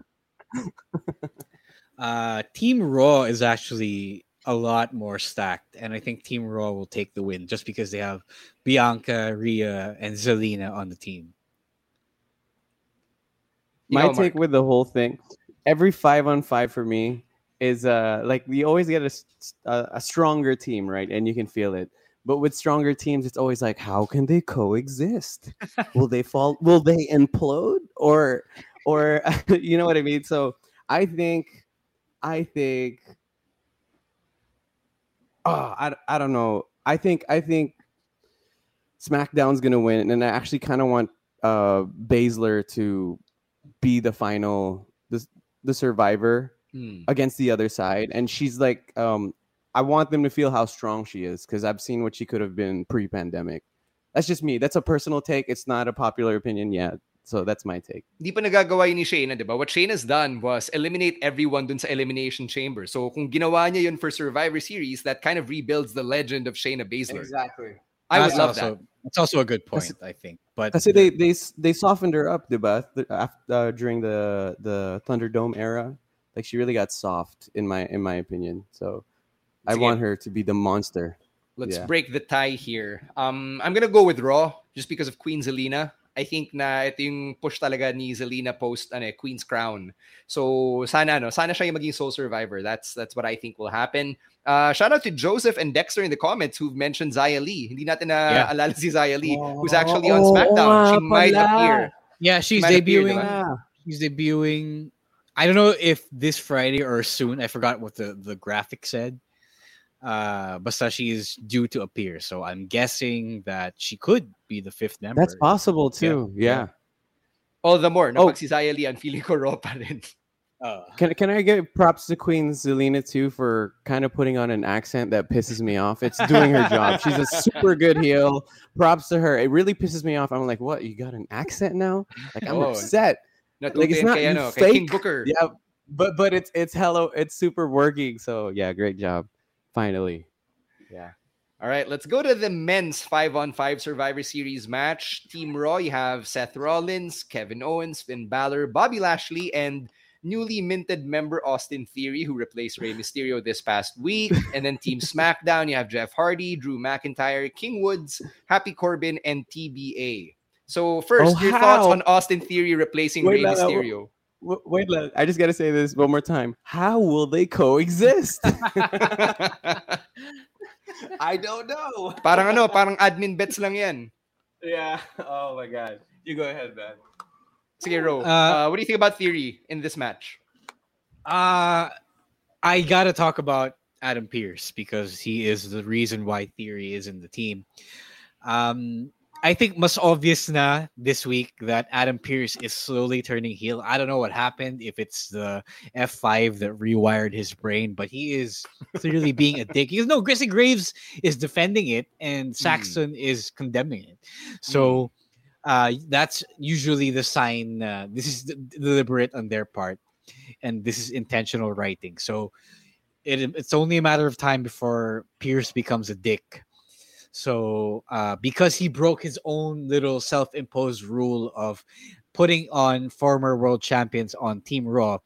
S2: Team Raw is actually a lot more stacked, and I think Team Raw will take the win just because they have Bianca, Rhea, and Zelina on the team.
S14: My take with the whole thing, every 5-on-5 for me is like you always get a stronger team, right? And you can feel it. But with stronger teams, it's always like, how can they coexist? Will they fall? Will they implode? Or you know what I mean? So I think I don't know. I think SmackDown's gonna win, and I actually kind of want Baszler to be the final, the survivor against the other side, and she's like, I want them to feel how strong she is because I've seen what she could have been pre-pandemic. That's just me. That's a personal take. It's not a popular opinion yet. So that's my take.
S13: Di pa nagagawa yun ni Shayna, diba? What Shayna's done was eliminate everyone dun sa Elimination Chamber. So kung ginawa niya yun for Survivor Series, that kind of rebuilds the legend of Shayna Baszler.
S14: Exactly.
S13: I would love that.
S2: It's also a good point, I think. But
S14: kasi they softened her up, diba? During the Thunderdome era, like she really got soft in my opinion. So I want her to be the monster.
S13: Let's break the tie here. I'm gonna go with Raw just because of Queen Zelina. I think na ito yung push talaga ni Zelina post Queen's Crown. So sana siya yung maging sole survivor. That's what I think will happen. Shout out to Joseph and Dexter in the comments who've mentioned Xia Li. Hindi natin na alala si Xia Li, who's actually on SmackDown. She might appear.
S2: Yeah, she's debuting. She's debuting. I don't know if this Friday or soon. I forgot what the graphic said. Basta she is due to appear, so I'm guessing that she could be the fifth member.
S14: That's possible too. Yeah.
S13: All the more. Pag si Xia Li, ang feeling ko Raw pa rin.
S14: Can I give props to Queen Zelina too for kind of putting on an accent that pisses me off? It's doing her job. She's a super good heel. Props to her. It really pisses me off. I'm like, what? You got an accent now? Like I'm upset. Like it's not fake.
S13: King Booker.
S14: Yeah, but it's hello. It's super working. So yeah, great job. Finally. Yeah.
S13: All right, let's go to the men's 5-on-5 Survivor Series match. Team Raw, you have Seth Rollins, Kevin Owens, Finn Balor, Bobby Lashley, and newly minted member Austin Theory, who replaced Rey Mysterio this past week. And then Team SmackDown, you have Jeff Hardy, Drew McIntyre, King Woods, Happy Corbin, and TBA. So first, your thoughts on Austin Theory replacing Rey Mysterio?
S14: Wait, I just got to say this one more time. How will they coexist? I don't know.
S13: Parang admin bets lang yan.
S14: Yeah. Oh my God. You go ahead, man.
S13: Sige, Ro. What do you think about Theory in this match?
S2: I gotta talk about Adam Pearce because he is the reason why Theory is in the team. I think mas obvious na this week that Adam Pearce is slowly turning heel. I don't know what happened, if it's the F5 that rewired his brain, but he is clearly being a dick. Because no, Grizzly Graves is defending it and Saxton is condemning it. So that's usually the sign. This is deliberate on their part, and this is intentional writing. So it's only a matter of time before Pearce becomes a dick. So because he broke his own little self-imposed rule of putting on former world champions on Team Raw,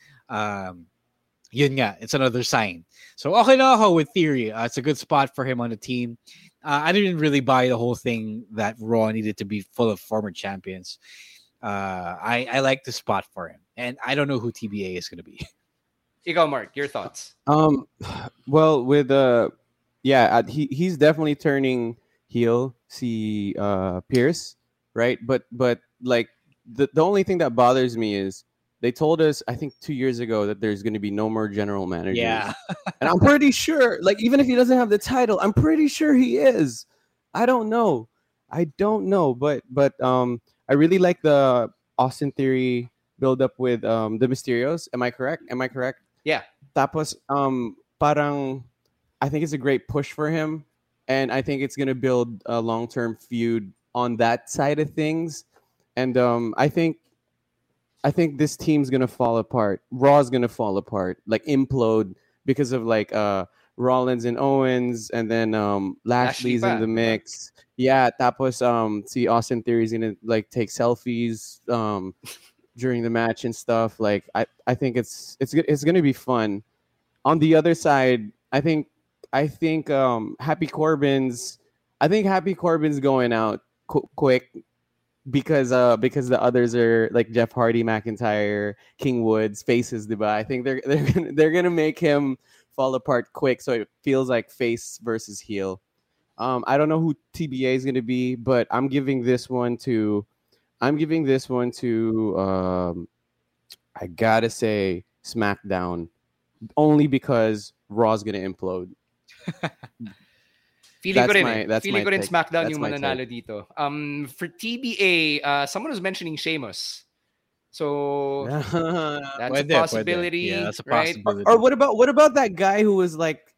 S2: yun nga, it's another sign. So okay na ako with Theory. It's a good spot for him on the team. I didn't really buy the whole thing that Raw needed to be full of former champions. I like the spot for him, and I don't know who TBA is going to be.
S13: Ikaw, Mark, your thoughts?
S14: Well, with he's definitely turning heel. See, Pierce, right? But like the only thing that bothers me is they told us, I think 2 years ago, that there's going to be no more general managers.
S2: Yeah,
S14: and I'm pretty sure, like, even if he doesn't have the title, I'm pretty sure he is. I don't know, but I really like the Austin Theory build up with the Mysterios. Am I correct?
S13: Yeah.
S14: Tapos parang I think it's a great push for him, and I think it's gonna build a long-term feud on that side of things. And I think this team's gonna fall apart. Raw's gonna fall apart, like implode, because of like Rollins and Owens, and then Lashley's in the mix. Yeah, tapos see Austin Theory's gonna like take selfies during the match and stuff. Like I think it's gonna be fun. On the other side, I think Happy Corbin's going out quick because the others are like Jeff Hardy, McIntyre, King Woods faces, diba? I think they're gonna make him fall apart quick, so it feels like face versus heel. I don't know who TBA is gonna be, but I'm giving this one to I gotta say SmackDown, only because Raw's gonna implode.
S13: Feeling ko rin SmackDown yung mananalo dito. For TBA, someone was mentioning Sheamus. So that's a possibility.
S2: Yeah, that's a possibility.
S14: Right? Or what about that guy who was like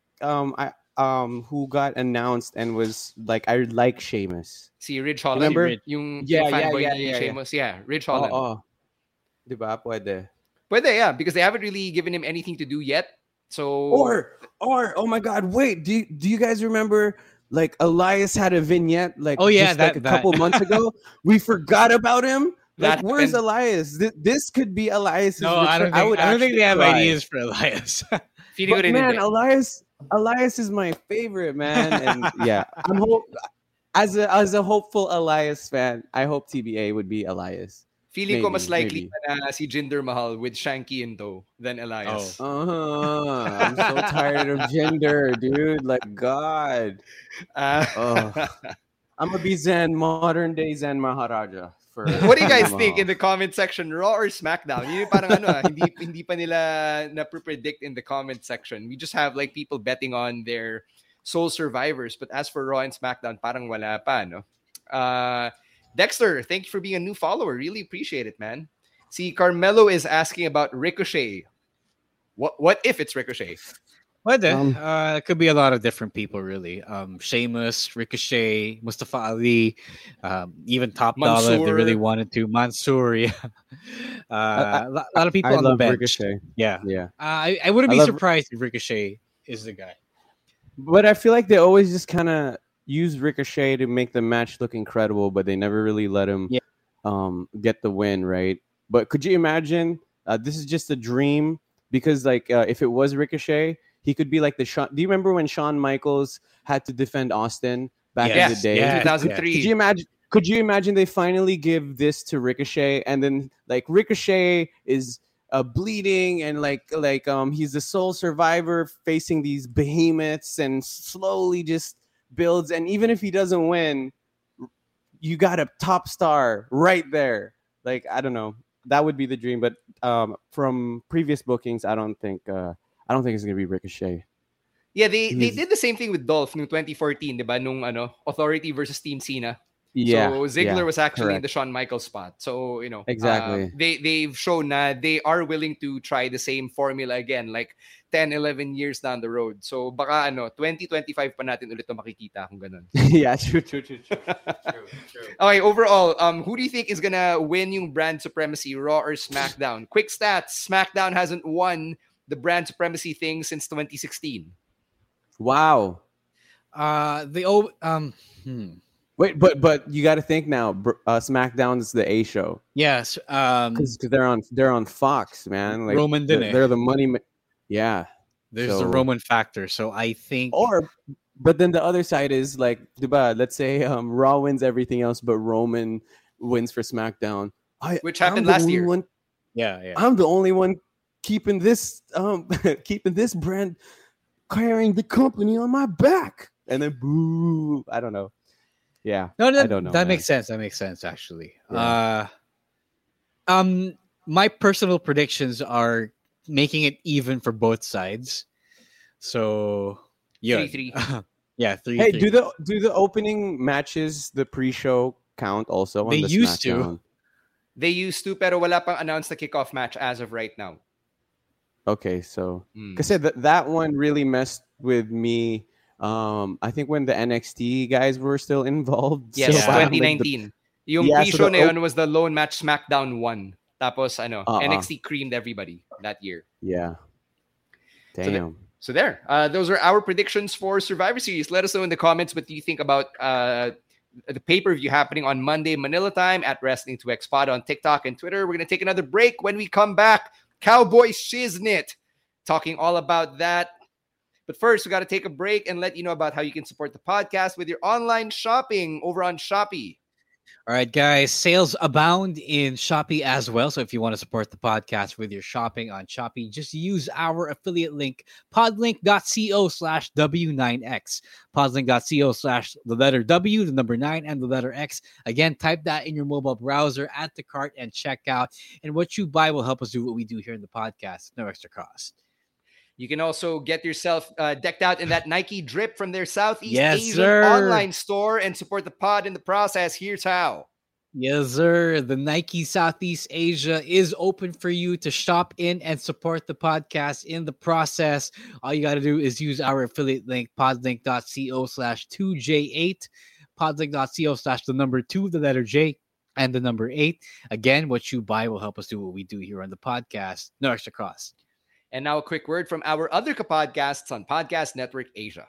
S14: who got announced and was like, I like Sheamus.
S13: Si Ridge Holland.
S14: Remember?
S13: Yung fanboy ni Sheamus. Yeah, Ridge Holland.
S14: Diba? Pwede,
S13: yeah, because they haven't really given him anything to do yet. So
S14: or oh my God, wait, do you guys remember like Elias had a vignette like a couple months ago? We forgot about him. Like, where's Elias? This could be Elias.
S2: No, I don't think they have ideas for Elias.
S14: But man, Elias is my favorite, man. And yeah, as a hopeful Elias fan, I hope TBA would be Elias.
S13: Feeling ko mas likely na si Jinder Mahal with Shanky in tow than Elias.
S14: I'm so tired of Jinder, dude. Like, God. I'm gonna be modern day Zen Maharaja.
S13: What do you guys think in the comment section? Raw or SmackDown? Yun parang hindi pa nila na-predict in the comment section. We just have like people betting on their sole survivors. But as for Raw and SmackDown, parang wala pa, no? Dexter, thank you for being a new follower. Really appreciate it, man. See, Carmelo is asking about Ricochet. What if it's Ricochet?
S2: It could be a lot of different people, really. Sheamus, Ricochet, Mustafa Ali, even Top Dollar if they really wanted to. Mansoor, yeah. A lot of people on the bench.
S14: Ricochet.
S2: Yeah. I wouldn't be surprised if Ricochet is the guy.
S14: But I feel like they always just kind of use Ricochet to make the match look incredible, but they never really let him get the win, right? But could you imagine? This is just a dream, because like if it was Ricochet, he could be like the Shawn. Do you remember when Shawn Michaels had to defend Austin back in the day?
S13: Yeah, 2003.
S14: Could you imagine they finally give this to Ricochet, and then like Ricochet is bleeding, and like he's the sole survivor facing these behemoths, and slowly just builds, and even if he doesn't win, you got a top star right there. Like, I don't know, that would be the dream. But from previous bookings, I don't think it's gonna be Ricochet.
S13: Yeah, they did the same thing with Dolph in 2014, diba? Nung Authority versus Team Cena.
S14: Yeah,
S13: so Ziggler was actually in the Shawn Michaels spot. So
S14: exactly.
S13: They've shown that they are willing to try the same formula again, like 10, 11 years down the road. So baka 2025 pa natin ulit to makikita kung ganun.
S14: Yeah, true.
S13: Okay, overall, who do you think is gonna win yung brand supremacy, Raw or SmackDown? Quick stats: SmackDown hasn't won the brand supremacy thing since 2016.
S14: Wow. Wait, but you got to think now. SmackDown's the A show.
S2: Yes,
S14: because they're on Fox, man. Like,
S2: Roman
S14: they're the money. Yeah,
S2: there's the Roman factor. So I think.
S14: But then the other side is like, let's say Raw wins everything else, but Roman wins for SmackDown.
S13: which happened last year.
S2: Yeah.
S14: I'm the only one keeping this brand, carrying the company on my back. And then boo, I don't know. Yeah.
S2: No,
S14: I don't know.
S2: That makes sense. That makes sense actually.
S14: Yeah.
S2: My personal predictions are making it even for both sides. So, yeah.
S13: 3-3.
S2: Yeah, 3-3.
S14: Hey, do the opening matches, the pre-show count also on
S2: They
S14: the
S2: used
S14: SmackDown?
S2: to.
S13: They used to, pero wala pang announced na kickoff match as of right now.
S14: Okay, so because that one really messed with me. I think when the NXT guys were still involved.
S13: Yes,
S14: so
S13: 2019. Yung pre-show na yun was the lone match SmackDown 1. Tapos NXT creamed everybody that year.
S14: Yeah. Damn.
S13: So there. Those are our predictions for Survivor Series. Let us know in the comments what you think about the pay-per-view happening on Monday, Manila time at Wrestling2X Pod on TikTok and Twitter. We're going to take another break. When we come back, Cowboy Shiznit, talking all about that. But first, we got to take a break and let you know about how you can support the podcast with your online shopping over on Shopee.
S2: All right, guys, sales abound in Shopee as well. So if you want to support the podcast with your shopping on Shopee, just use our affiliate link, podlink.co/W9X. Podlink.co/the letter W, the number 9, and the letter X. Again, type that in your mobile browser, add to cart, and check out. And what you buy will help us do what we do here in the podcast. No extra cost.
S13: You can also get yourself decked out in that Nike drip from their Southeast Asian
S2: sir.
S13: online store and support the pod in the process. Here's how.
S2: Yes, sir. The Nike Southeast Asia is open for you to shop in and support the podcast in the process. All you got to do is use our affiliate link, podlink.co/2J8, podlink.co/the number 2, the letter J, and the number 8. Again, what you buy will help us do what we do here on the podcast. No extra cost.
S13: And now a quick word from our other podcasts on Podcast Network Asia.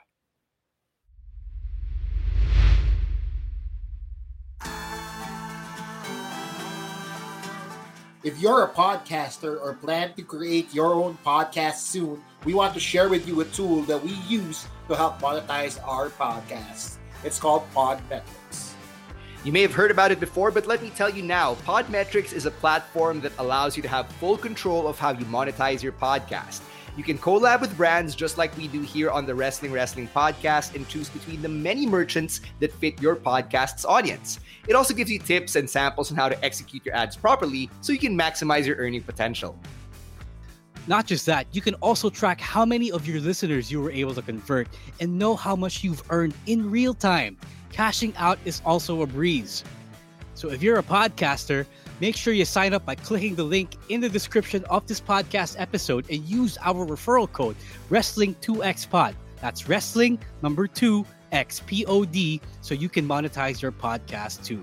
S15: If you're a podcaster or plan to create your own podcast soon, we want to share with you a tool that we use to help monetize our podcasts. It's called Podmetrics.
S13: You may have heard about it before, but let me tell you now, Podmetrics is a platform that allows you to have full control of how you monetize your podcast. You can collab with brands just like we do here on the Wrestling Podcast and choose between the many merchants that fit your podcast's audience. It also gives you tips and samples on how to execute your ads properly so you can maximize your earning potential.
S2: Not just that, you can also track how many of your listeners you were able to convert and know how much you've earned in real time. Cashing out is also a breeze. So if you're a podcaster, make sure you sign up by clicking the link in the description of this podcast episode and use our referral code Wrestling2XPod. That's Wrestling number 2XPOD so you can monetize your podcast too.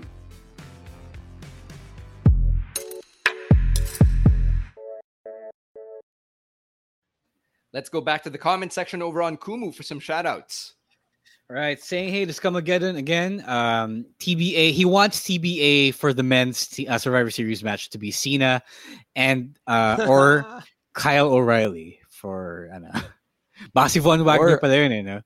S13: Let's go back to the comment section over on Kumu for some shoutouts.
S2: All right, saying hey to Scamageddon again. TBA, he wants TBA for the men's Survivor Series match to be Cena and or Kyle O'Reilly for Basi Von Wagner pala yun, no?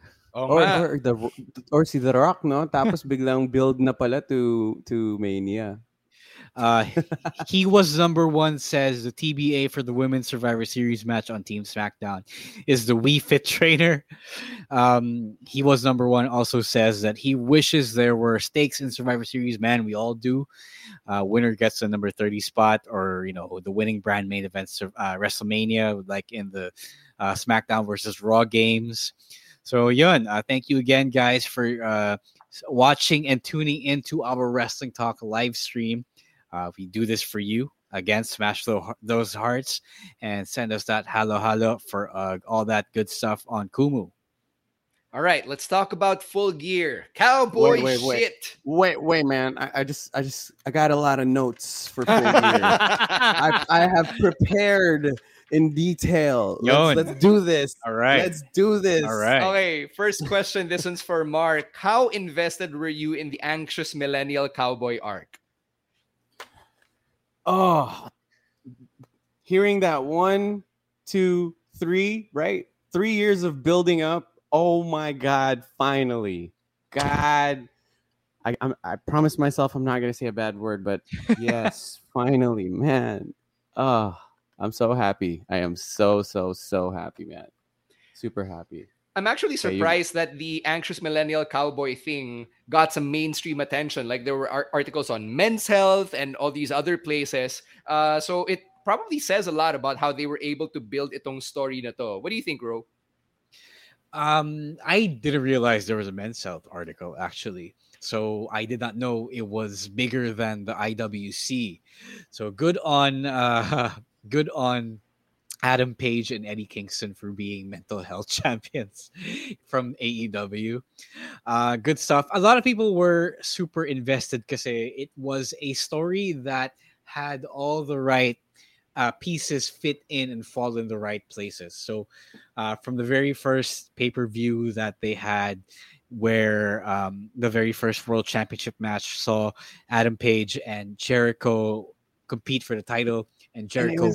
S14: Or si The Rock, no? Tapos biglang build na pala to Mania.
S2: He was number 1, says the TBA for the Women's Survivor Series match on Team SmackDown is the Wii Fit trainer. He was number 1, also says that he wishes there were stakes in Survivor Series. Man, we all do. Winner gets the number 30 spot, or the winning brand main events WrestleMania, like in the SmackDown versus Raw games. So yun, thank you again, guys, for watching and tuning into our Wrestling Talk live stream. We do this for you. Again, smash those hearts and send us that halo for all that good stuff on Kumu.
S13: All right, let's talk about Full Gear. Cowboy shit.
S14: Wait, man. I got a lot of notes for Full Gear. I have prepared in detail. Let's do this.
S2: All right.
S14: Let's do this.
S2: All right.
S13: Okay, first question. This one's for Mark. How invested were you in the anxious millennial cowboy arc?
S14: Oh, hearing that 1, 2, 3, right? 3 years of building up. Oh my God, finally. God, I promised myself I'm not gonna say a bad word, but yes, finally, man. Oh, I'm so happy. I am so happy, man. Super happy.
S13: I'm actually surprised that the anxious millennial cowboy thing got some mainstream attention. Like there were articles on Men's Health and all these other places. So it probably says a lot about how they were able to build itong story na to. What do you think, Ro?
S2: I didn't realize there was a Men's Health article actually. So I did not know it was bigger than the IWC. So good on Adam Page and Eddie Kingston for being mental health champions from AEW. Good stuff. A lot of people were super invested because it was a story that had all the right pieces fit in and fall in the right places. So from the very first pay-per-view that they had, where the very first World Championship match saw Adam Page and Jericho compete for the title, and Jericho...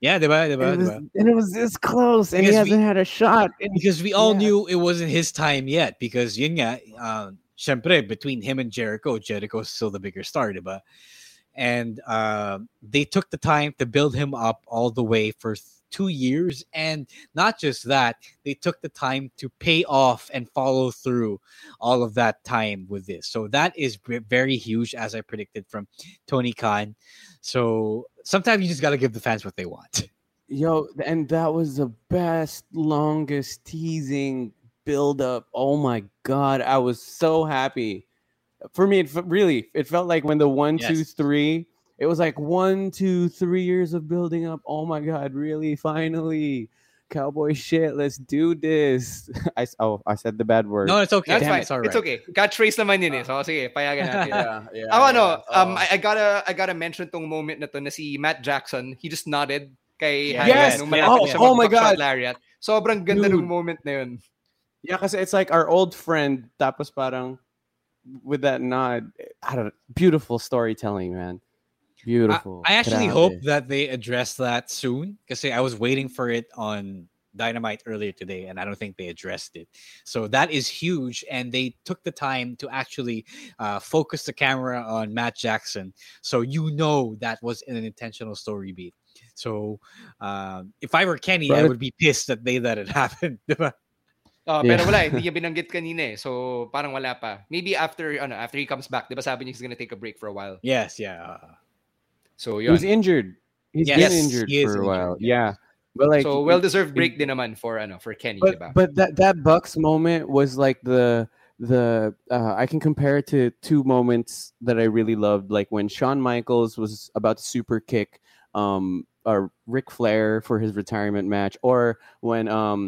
S14: And it was this close, and he hasn't had a shot.
S2: Because we all knew it wasn't his time yet. Because yun nga, syempre, between him and Jericho's still the bigger star, diba? And they took the time to build him up all the way for 2 years. And not just that, they took the time to pay off and follow through all of that time with this. So that is very huge, as I predicted from Tony Khan. So sometimes you just got to give the fans what they want.
S14: Yo, and that was the best, longest teasing build up. Oh my God. I was so happy. For me, it felt like when the 1, 2, 3, it was like 1, 2, 3 years of building up. Oh my God, really? Finally. Cowboy shit, let's do this. I said the bad word.
S2: No, it's okay.
S13: That's fine.
S2: It's all right.
S13: It's okay. Catchphrase naman yun eh. So sige, payagan natin. I gotta mention tong moment na to na si Matt Jackson. He just nodded kay
S14: Oh my God.
S13: Lariat. Sobrang ganda ng moment na yun.
S14: Yeah, kasi it's like our old friend, tapos parang with that nod. I don't know, beautiful storytelling, man. Beautiful.
S2: I actually hope that they address that soon, because I was waiting for it on Dynamite earlier today, and I don't think they addressed it. So that is huge, and they took the time to actually focus the camera on Matt Jackson, so you know that was an intentional story beat. So if I were Kenny, I would be pissed that they let it happen.
S13: Pero wala, hindi niya binanggit kanina eh. So parang wala pa. Maybe after he comes back, 'di ba sabi niya he's gonna take a break for a while.
S2: Yes, yeah.
S13: So
S14: yun. He was injured. He's been injured for a while. Yeah. But like,
S13: so well-deserved break din naman for Kenny, diba?
S14: But that Bucks moment was like the I can compare it to two moments that I really loved, like when Shawn Michaels was about to super kick Ric Flair for his retirement match, or when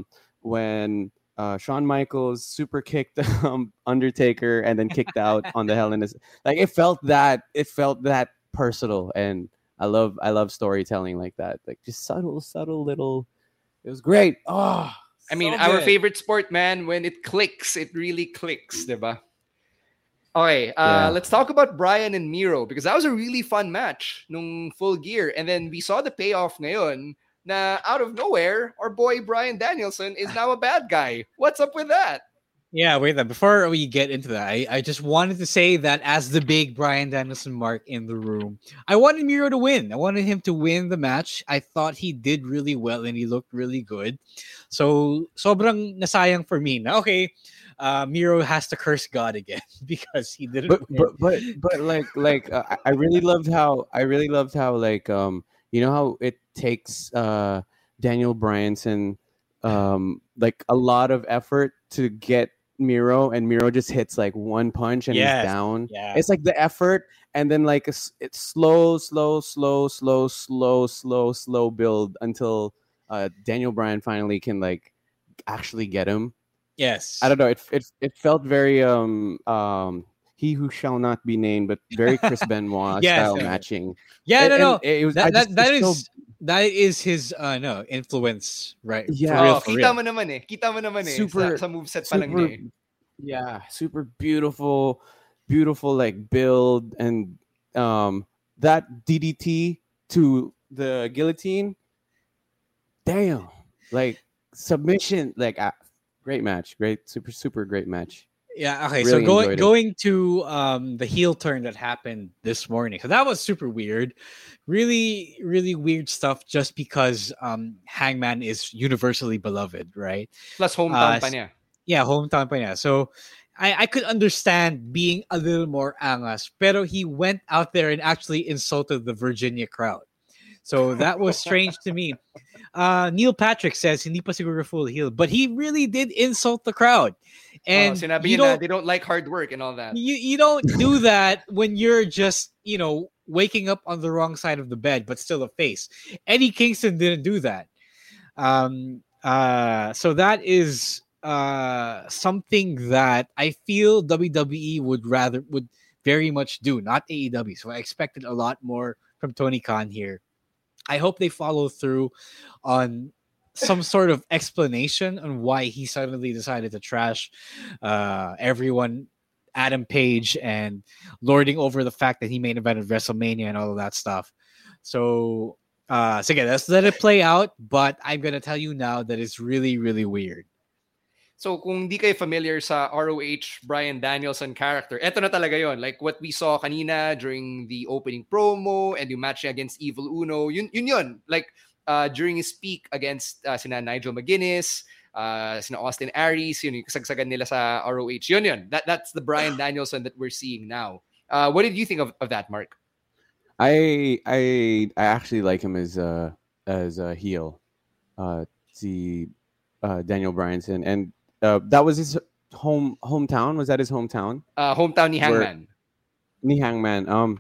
S14: Shawn Michaels super kicked Undertaker and then kicked out on the Hell in a Cell. Like it felt that personal, and I love storytelling like that. Like just subtle little. It was great. Oh,
S13: I mean, our favorite sport, man. When it clicks, it really clicks, diba? Okay, let's talk about Bryan and Miro, because that was a really fun match nung Full Gear, and then we saw the payoff ngayon. Na out of nowhere, our boy Bryan Danielson is now a bad guy. What's up with that?
S2: Yeah, wait. Before we get into that, I just wanted to say that as the big Bryan Danielson mark in the room, I wanted Miro to win. I wanted him to win the match. I thought he did really well and he looked really good. So sobrang nasayang for me. Now, okay, Miro has to curse God again because he didn't win.
S14: But I really loved how like you know how it takes Daniel Bryanson like a lot of effort to get Miro, and Miro just hits like one punch and he's down.
S2: Yeah.
S14: It's like the effort, and then like it's slow build until Daniel Bryan finally can like actually get him.
S2: Yes.
S14: I don't know. It felt very he who shall not be named, but very Chris Benoit style matching.
S2: Yeah,
S14: That
S2: that is his influence, right?
S14: Yeah.
S13: Kita mo naman eh.
S14: Super,
S13: sa moveset pa lang niya eh.
S14: Yeah, super beautiful like build, and that DDT to the guillotine. Damn. Like submission, like great match. Great, super great match.
S2: Yeah. Okay.
S14: Really
S2: So
S14: enjoyed it.
S2: going to the heel turn that happened this morning. So that was super weird. Really, really weird stuff. Just because Hangman is universally beloved, right?
S13: Plus hometown pa niya.
S2: Yeah, hometown pa niya. So I could understand being a little more angas, pero he went out there and actually insulted the Virginia crowd. So that was strange to me. Neil Patrick says hindi pa siguro full heel, but he really did insult the crowd. And
S13: sinabi niya na they don't like hard work and all that.
S2: You don't do that when you're just, waking up on the wrong side of the bed, but still a face. Eddie Kingston didn't do that. So that is something that I feel WWE would very much do, not AEW. So I expected a lot more from Tony Khan here. I hope they follow through on some sort of explanation on why he suddenly decided to trash everyone, Adam Page, and lording over the fact that he main evented WrestleMania and all of that stuff. So again, let's let it play out. But I'm gonna tell you now that it's really, really weird.
S13: So kung di kayo familiar sa ROH Bryan Danielson character, eto na talaga yon. Like what we saw kanina during the opening promo and yung match against Evil Uno, yun. Like during his peak against sina Nigel McGuinness, sina Austin Aries, yun yung kasagsagan nila sa ROH. Yun. That's the Bryan Danielson that we're seeing now. What did you think of that, Mark?
S14: I actually like him as a heel. Daniel Bryanson, and that was his hometown. Was that his hometown?
S13: Hometown ni Hangman.
S14: Ni Hangman.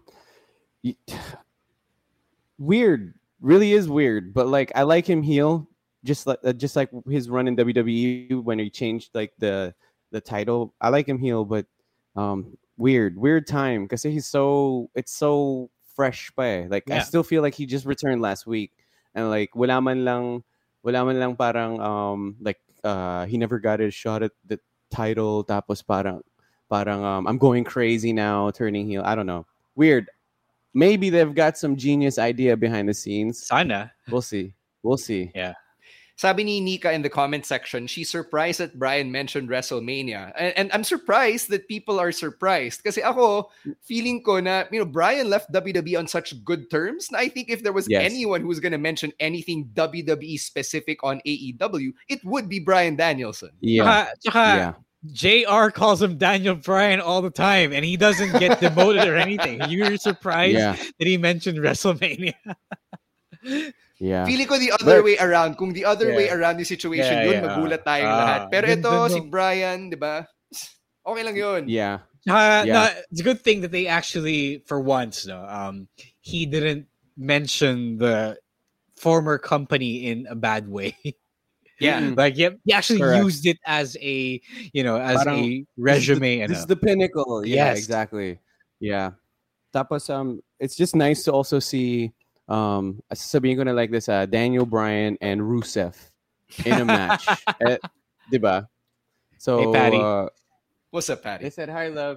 S14: Weird. Really is weird. But like, I like him heel. Just like his run in WWE when he changed like the title. I like him heel, but weird time because it's so fresh pa eh. Like, yeah. I still feel like he just returned last week, and like wala man lang parang like he never got a shot at the title. Tapos parang I'm going crazy now, turning heel. I don't know. Weird. Maybe they've got some genius idea behind the scenes.
S2: Sana.
S14: We'll see.
S2: Yeah.
S13: Sabi ni Nika in the comment section, she's surprised that Brian mentioned WrestleMania. And I'm surprised that people are surprised. Kasi ako, feeling ko na, Brian left WWE on such good terms. Na I think if there was anyone who's going to mention anything WWE specific on AEW, it would be Bryan Danielson.
S14: Yeah.
S2: Yeah. JR calls him Daniel Bryan all the time, and he doesn't get demoted or anything. You're surprised that he mentioned WrestleMania.
S14: Yeah.
S13: Feeling ko the other way around. Kung the other way around the situation, yun, magulat tayong lahat. Pero ito, si Brian, di ba? Okay lang yun.
S14: Yeah.
S2: No, it's a good thing that they actually, for once, he didn't mention the former company in a bad way.
S14: Yeah.
S2: Like he actually used it as a, a resume.
S14: This is the pinnacle. Yeah, yes. Exactly. Yeah. Tapos, it's just nice to also see, sabihin ko na like this, Daniel Bryan and Rusev in a match. Diba? So,
S2: hey, Patty.
S13: What's up, Patty?
S14: They said, hi, love.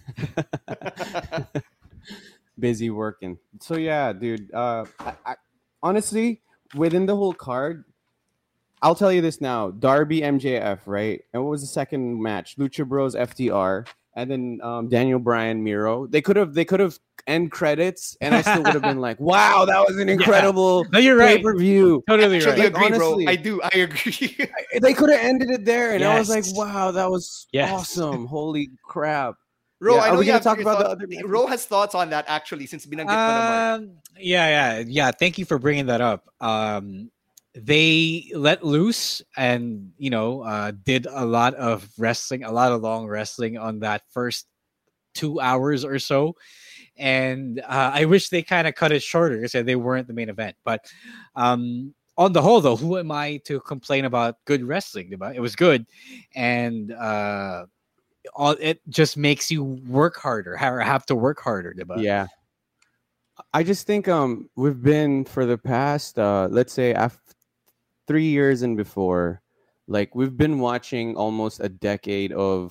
S14: Busy working. So, yeah, dude. I honestly, within the whole card, I'll tell you this now. Darby MJF, right? And what was the second match? Lucha Bros FTR. And then Daniel Bryan Miro. They could have end credits, and I still would have been like, "Wow, that was an incredible pay-per-view."
S2: Totally right.
S13: I agree,
S14: honestly,
S13: bro. I agree.
S14: They could have ended it there, and I was like, "Wow, that was awesome! Holy crap!"
S13: Ro, I know
S14: are we
S13: you
S14: gonna talk about the other?
S13: Ro has thoughts on that actually, since binanggit pa naman.
S2: Yeah. Thank you for bringing that up. They let loose and did a lot of wrestling, a lot of long wrestling on that first 2 hours or so, and I wish they kind of cut it shorter so they weren't the main event. But on the whole, though, who am I to complain about good wrestling? It was good, and it just makes you work harder, or have to work harder.
S14: Yeah, I just think we've been for the past let's say after 3 years and before, like we've been watching almost a decade of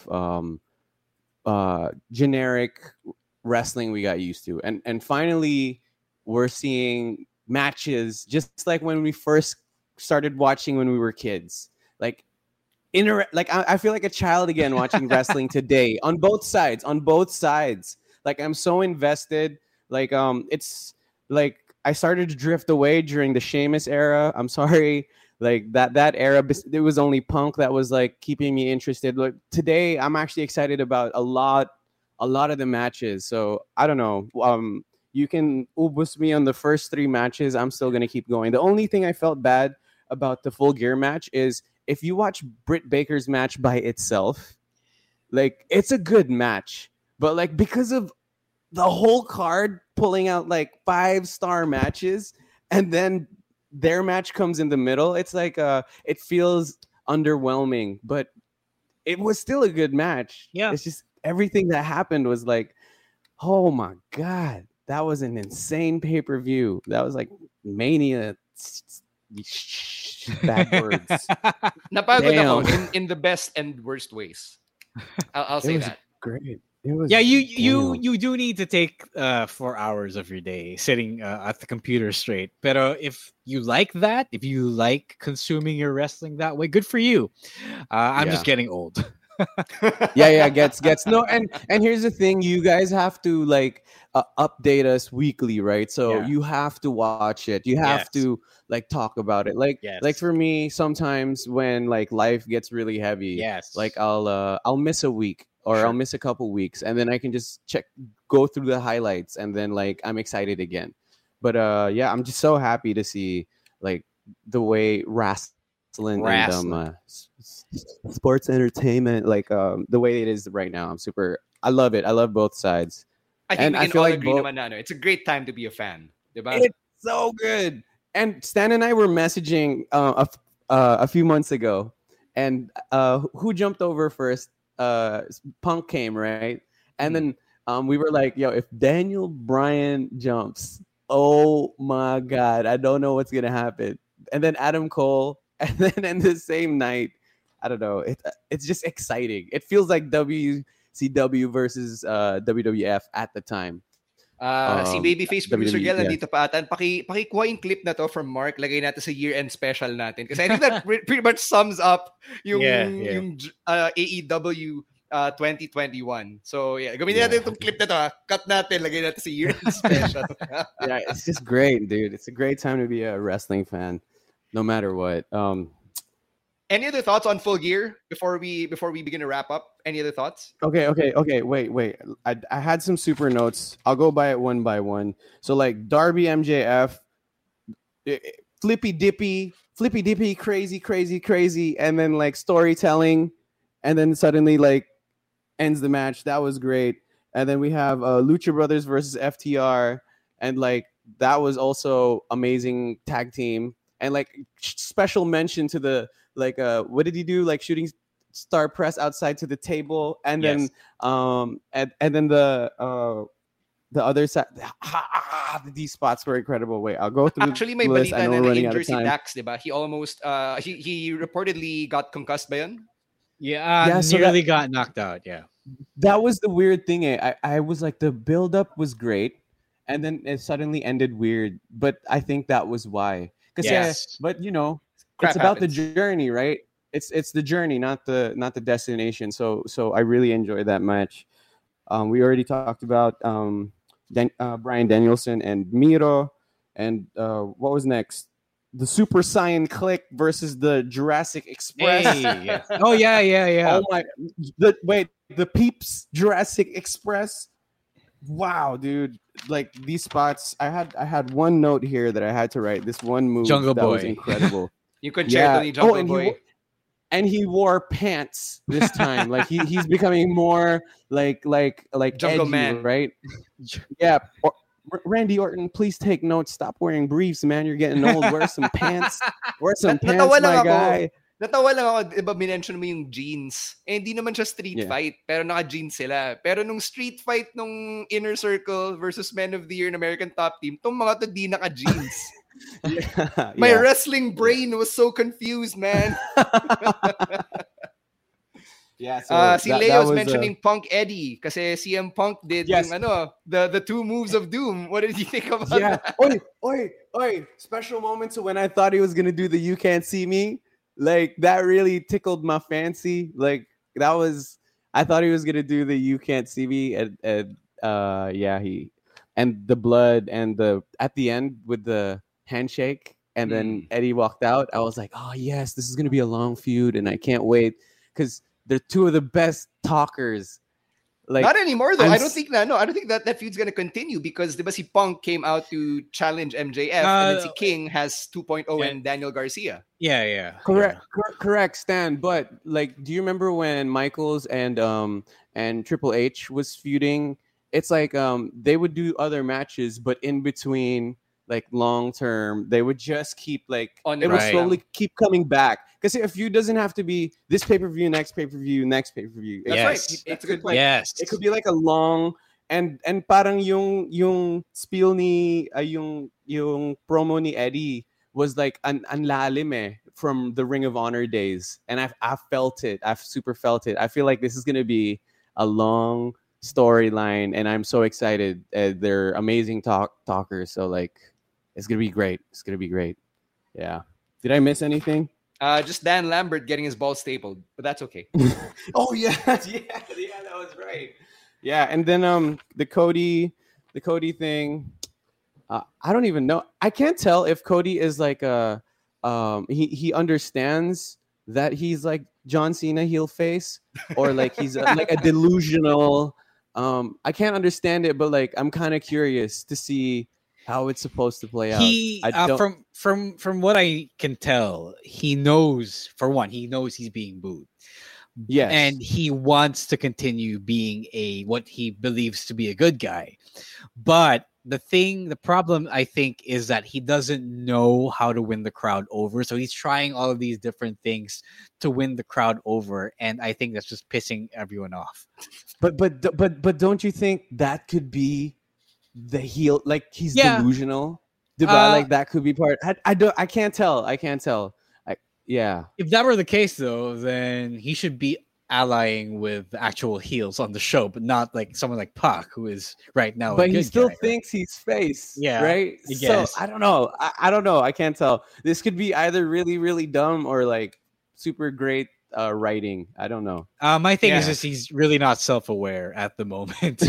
S14: generic wrestling we got used to, and finally we're seeing matches just like when we first started watching when we were kids. Like like I feel like a child again watching wrestling today on both sides. Like I'm so invested. Like it's like I started to drift away during the Sheamus era. I'm sorry. Like that era, it was only Punk that was like keeping me interested. Like today, I'm actually excited about a lot of the matches. So I don't know. You can ubus me on the first 3 matches. I'm still gonna keep going. The only thing I felt bad about the Full Gear match is if you watch Britt Baker's match by itself, like it's a good match, but like because of the whole card pulling out like 5-star matches, and then their match comes in the middle, it's like it feels underwhelming, but it was still a good match.
S2: Yeah,
S14: it's just everything that happened was like, oh my god, that was an insane pay-per-view. That was like Mania. Bad words.
S13: Napagod ako in the best and worst ways. I'll say that.
S14: Great.
S2: You do need to take 4 hours of your day sitting at the computer straight. But if you like that, if you like consuming your wrestling that way, good for you. I'm just getting old.
S14: Gets no. And here's the thing: you guys have to like update us weekly, right? So you have to watch it. You have to like talk about it. Like for me, sometimes when like life gets really heavy, like I'll miss a week. Or I'll miss a couple weeks, and then I can just go through the highlights, and then like I'm excited again. But I'm just so happy to see like the way wrestling. And sports entertainment, like the way it is right now. I love it. I love both sides.
S13: I think we can all agree naman na, it's a great time to be a fan. Diba?
S14: It's so good. And Stan and I were messaging a few months ago, and who jumped over first? Punk came, right? And then we were like, yo, if Daniel Bryan jumps, oh my god, I don't know what's gonna happen. And then Adam Cole, and then in the same night, I don't know, it's just exciting. It feels like WCW versus WWF at the time.
S13: Si Babyface Producer Gel nandito pa atan. Pakikuha yung clip na to from Mark, lagay natin sa year-end special natin. Kasi I think that pretty much sums up yung AEW 2021. So gamitin natin itong clip na to. Cut natin, lagay natin sa year-end special.
S14: It's just great, dude. It's a great time to be a wrestling fan, no matter what.
S13: Any other thoughts on Full Gear before we begin to wrap up? Any other thoughts?
S14: Okay. Wait. I had some super notes. I'll go by it one by one. So like Darby MJF, flippy dippy, crazy, and then like storytelling, and then suddenly like ends the match. That was great. And then we have Lucha Brothers versus FTR, and like that was also amazing tag team. And like special mention to the like what did he do? Like shooting star press outside to the table, and then and then the other side. These spots were incredible. Wait, I'll go through.
S13: Actually, may balita na injury si Dax, diba? He almost he reportedly got concussed by yun.
S2: Nearly got knocked out. Yeah,
S14: that was the weird thing. I was like, the build up was great, and then it suddenly ended weird. But I think that was why. But you know, it's about the journey, right? It's the journey, not the destination. So I really enjoyed that match. We already talked about Bryan Danielson and Miro, and what was next? The Super Saiyan Click versus the Jurassic Express.
S2: Hey. Oh yeah.
S14: Oh my! The Peeps Jurassic Express. Wow, dude! Like these spots, I had one note here that I had to write. This one move
S2: Jungle
S14: that
S2: Boy
S14: was incredible.
S13: You could check the Jungle Boy.
S14: And he wore pants this time. Like he's becoming more like
S13: Jungle
S14: edgy,
S13: Man,
S14: right? Yeah. Randy Orton, please take notes. Stop wearing briefs, man. You're getting old. Wear some pants. Wear some pants, my guy.
S13: Natawa lang ako, diba minention mo yung jeans. Hindi naman siya street fight, pero naka-jeans sila. Pero nung street fight nung Inner Circle versus Men of the Year in American Top Team, tong mga to di naka-jeans. My wrestling brain was so confused, man. Si Leo's mentioning Punk Eddie kasi CM Punk did yung the 2 moves of doom. What did you think about that?
S14: Oi. Special moments when I thought he was gonna do the You Can't See Me. Like that really tickled my fancy. Like that was, I thought he was gonna do the "You Can't See Me," and yeah, he and the blood and the at the end with the handshake, and then Eddie walked out. I was like, oh yes, this is gonna be a long feud, and I can't wait because they're two of the best talkers. Like,
S13: not anymore though. I don't think that feud's gonna continue because diba si Punk came out to challenge MJF, and then si King has 2.0 and Daniel Garcia.
S2: Yeah.
S14: Correct, Stan. But like, do you remember when Michaels and Triple H was feuding? It's like they would do other matches, but in between, like long term, they would just keep like it would slowly keep coming back. Because a feud doesn't have to be this pay-per-view, next pay-per-view, next pay-per-view.
S13: That's right. It's a good point.
S2: Yes.
S14: It could be like a long and parang yung spiel ni yung promo ni Eddie was like an lalim from the Ring of Honor days, and I felt it. I've super felt it. I feel like this is gonna be a long storyline, and I'm so excited. They're amazing talkers, so like it's gonna be great. It's gonna be great. Yeah. Did I miss anything?
S13: Just Dan Lambert getting his balls stapled, but that's okay.
S14: Oh yeah, that was right. Yeah, and then the Cody thing. I don't even know. I can't tell if Cody is like he understands that he's like John Cena heel face, or like he's like a delusional. I can't understand it, but like I'm kind of curious to see how it's supposed to play out.
S2: From what I can tell, he knows, for one, he's being booed.
S14: Yes.
S2: And he wants to continue being what he believes to be a good guy. But the problem I think is that he doesn't know how to win the crowd over. So he's trying all of these different things to win the crowd over, and I think that's just pissing everyone off.
S14: But don't you think that could be the heel? Like he's delusional. Like that could be part. I can't tell. Yeah.
S2: If that were the case, though, then he should be allying with actual heels on the show, but not like someone like Pac, who is right now.
S14: But he still thinks he's face.
S2: Yeah.
S14: Right. So I don't know. I don't know. I can't tell. This could be either really, really dumb or like super great writing. I don't know.
S2: My thing is just he's really not self-aware at the moment.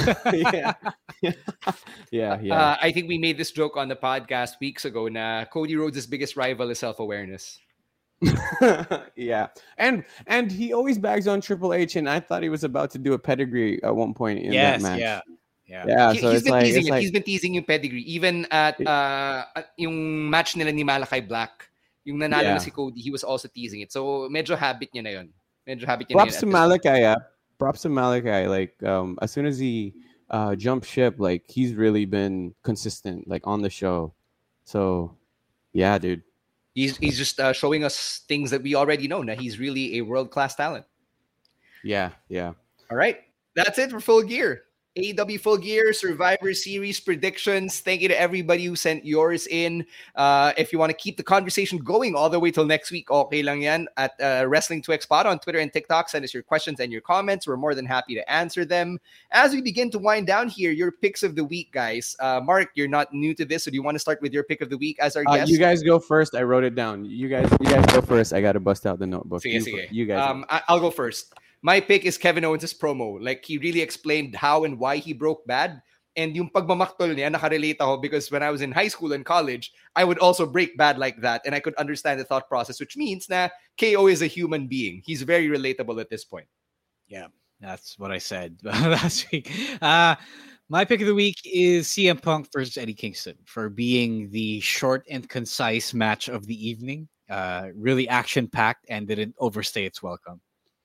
S14: Yeah.
S13: I think we made this joke on the podcast weeks ago. Na Cody Rhodes' biggest rival is self-awareness.
S14: Yeah, and he always bags on Triple H, and I thought he was about to do a pedigree at one point in that match. Yeah. So
S13: he's been teasing yung pedigree even at yung match nila ni Malachi Black, yung nanalo na si Cody. He was also teasing it. So medyo habit niya na yun.
S14: Props to Malachi. Props to Malachi. Like as soon as he jumped ship, like he's really been consistent, like on the show. So yeah, dude.
S13: He's just showing us things that we already know. Now he's really a world-class talent.
S14: Yeah.
S13: All right. That's it for Full Gear. AEW Full Gear Survivor Series predictions. Thank you to everybody who sent yours in. If you want to keep the conversation going all the way till next week, okay lang yan. At Wrestling2Xpod on Twitter and TikTok, send us your questions and your comments. We're more than happy to answer them. As we begin to wind down here, your picks of the week, guys. Mark, you're not new to this, so do you want to start with your pick of the week as our guest?
S14: You guys go first. I wrote it down. You guys go first. I got to bust out the notebook.
S13: Sige.
S14: You guys.
S13: I'll go first. My pick is Kevin Owens' promo. Like, he really explained how and why he broke bad. And yung pagmamaktol niya, nakarelate ako because when I was in high school and college, I would also break bad like that. And I could understand the thought process, which means that KO is a human being. He's very relatable at this point.
S2: Yeah, that's what I said last week. My pick of the week is CM Punk versus Eddie Kingston for being the short and concise match of the evening. Really action-packed and didn't overstay its welcome.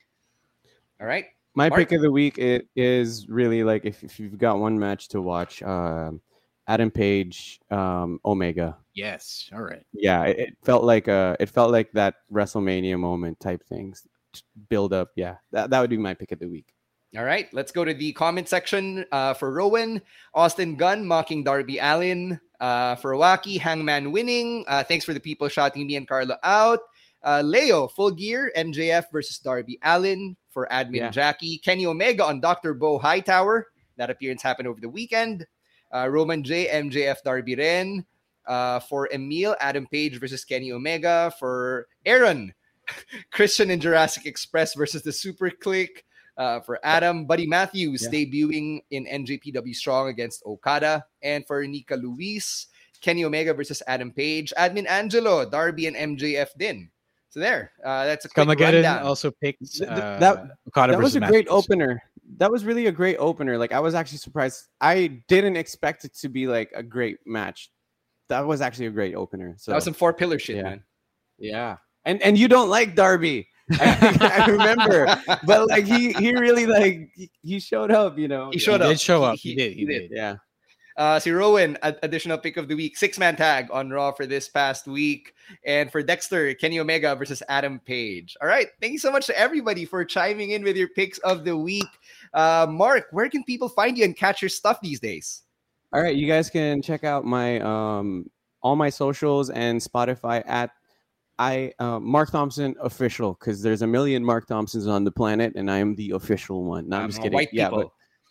S13: All right.
S14: My pick of the week is really like if you've got one match to watch, Adam Page, Omega.
S2: Yes. All right.
S14: Yeah, it felt like that WrestleMania moment type things, build up. Yeah, that would be my pick of the week.
S13: All right, let's go to the comment section for Rowan. Austin Gunn mocking Darby Allin. For Waki, Hangman winning. Thanks for the people shouting me and Carlo out. Leo, Full Gear, MJF versus Darby Allin. For admin Jackie. Kenny Omega on Dr. Bo Hightower. That appearance happened over the weekend. Roman J, MJF Darby Ren. For Emil, Adam Page versus Kenny Omega. For Aaron, Christian and Jurassic Express versus the Super Click. For Adam, Buddy Matthews debuting in NJPW Strong against Okada. And for Nika Luis, Kenny Omega versus Adam Page. Admin Angelo, Darby and MJF din. So there, that's a quick rundown.
S2: Also picked
S14: that was a great opener. That was really a great opener. Like, I was actually surprised. I didn't expect it to be like a great match. That was actually a great opener. So
S13: that was some 4-pillar shit, man.
S14: Yeah. And you don't like Darby. I remember, but like he really like he showed up, you know.
S13: He showed up.
S2: Did show up. He did.
S14: Yeah.
S13: Si Rowan, additional pick of the week, 6-man tag on Raw for this past week. And for Dexter, Kenny Omega versus Adam Page. All right. Thank you so much to everybody for chiming in with your picks of the week. Mark, where can people find you and catch your stuff these days?
S14: All right. You guys can check out my all my socials and Spotify at Mark Thompson official, because there's a million Mark Thompsons on the planet and I am the official one. No, I'm just kidding.
S13: White people.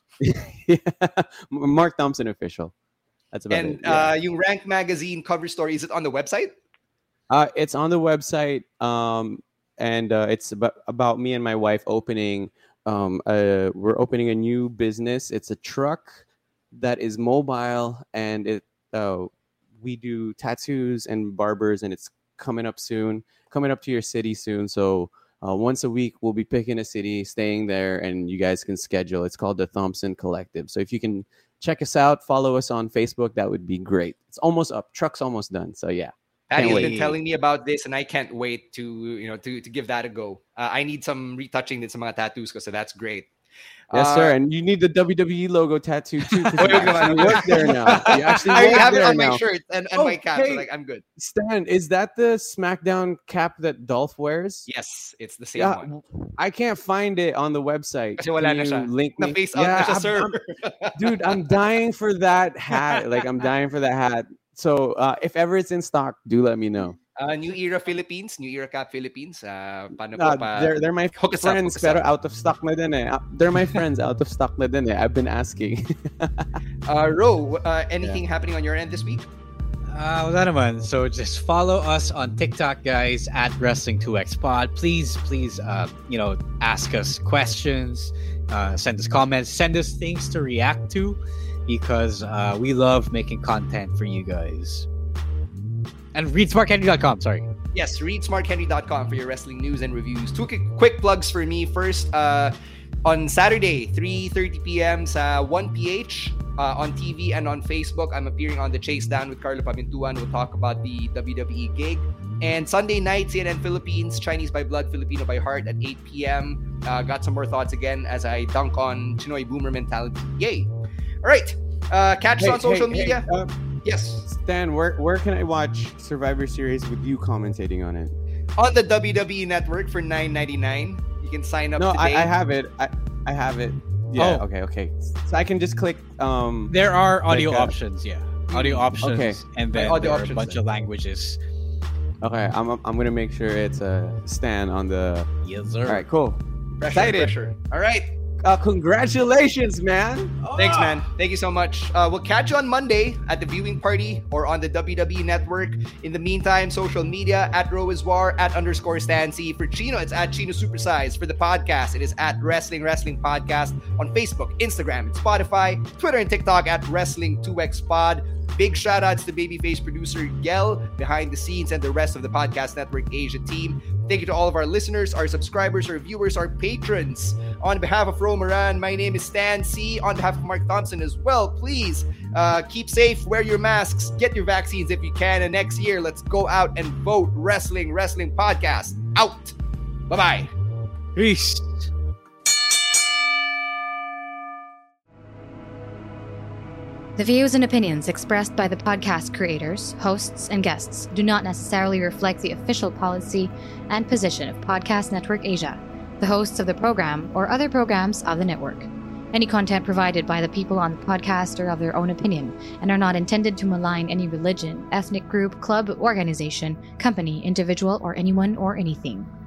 S14: Mark Thompson official. That's about it.
S13: And yung Rank Magazine cover story, is it on the website?
S14: It's on the website. And it's about me and my wife opening. We're opening a new business. It's a truck that is mobile, and we do tattoos and barbers, and it's coming up to your city soon. So once a week we'll be picking a city, staying there, and you guys can schedule. It's called the Thompson Collective. So if you can check us out, follow us on Facebook, that would be great. It's almost up. Truck's almost done. So yeah.
S13: Patty has been telling me about this, and I can't wait to give that a go. I need some retouching in some mga tattoos, so that's great.
S14: Yes, sir. And you need the WWE logo tattoo too. You actually work there now.
S13: I have it on my shirt and my cap. Hey, so like, I'm good.
S14: Stan, is that the SmackDown cap that Dolph wears?
S13: Yes, it's the same one.
S14: I can't find it on the website.
S13: Kasi wala na siya.
S14: Link me?
S13: Na-face out na siya, sir.
S14: Dude, I'm dying for that hat. Like, I'm dying for that hat. So if ever it's in stock, do let me know.
S13: New Era Philippines, New Era Cap Philippines.
S14: They're my friends, pero out of stock na din eh. They're my friends, out of stock na din eh. I've been asking.
S13: Ro, anything happening on your end this week?
S2: Wala naman. So just follow us on TikTok, guys, at Wrestling2XPod. Please, ask us questions, send us comments, send us things to react to, because we love making content for you guys. And readsmarthenry.com, sorry.
S13: Yes, readsmarthenry.com for your wrestling news and reviews. Two quick plugs for me. First, on Saturday, 3:30 p.m. sa 1PH on TV and on Facebook, I'm appearing on The Chase Down with Carlo Pamintuan. We'll talk about the WWE gig. And Sunday night, CNN Philippines, Chinese by blood, Filipino by heart at 8 p.m. Got some more thoughts again as I dunk on Chinoy Boomer mentality. Yay! All right. Catch us on social media. Yes.
S14: Stan, where can I watch Survivor Series with you commentating on it?
S13: On the WWE Network for $9.99. You can sign up today.
S14: I have it. I have it. Yeah, okay. So I can just click...
S2: there are audio options, yeah. Audio options.
S14: Okay.
S2: And then there are a bunch of languages.
S14: Okay, I'm going to make sure it's a Stan on the...
S2: Yes, sir.
S14: All right, cool.
S13: Pressure. All right.
S14: Congratulations, man.
S13: Thanks, man. Thank you so much. We'll catch you on Monday at the viewing party or on the WWE Network. In the meantime, social media at @RoisWar, @_StanC. For Chino, it's at Chino Supersize. For the podcast, it is at Wrestling Podcast on Facebook, Instagram, and Spotify, Twitter, and TikTok at Wrestling2XPod. Big shout outs to babyface producer Yel behind the scenes and the rest of the Podcast Network Asia team. Thank you to all of our listeners, our subscribers, our viewers, our patrons. On behalf of Ro Moran, my name is Stan C. On behalf of Mark Thompson as well, please keep safe, wear your masks, get your vaccines if you can, and next year, let's go out and vote. Wrestling Podcast out. Bye-bye.
S2: Peace.
S16: The views and opinions expressed by the podcast creators, hosts, and guests do not necessarily reflect the official policy and position of Podcast Network Asia, the hosts of the program, or other programs of the network. Any content provided by the people on the podcast are of their own opinion and are not intended to malign any religion, ethnic group, club, organization, company, individual, or anyone or anything.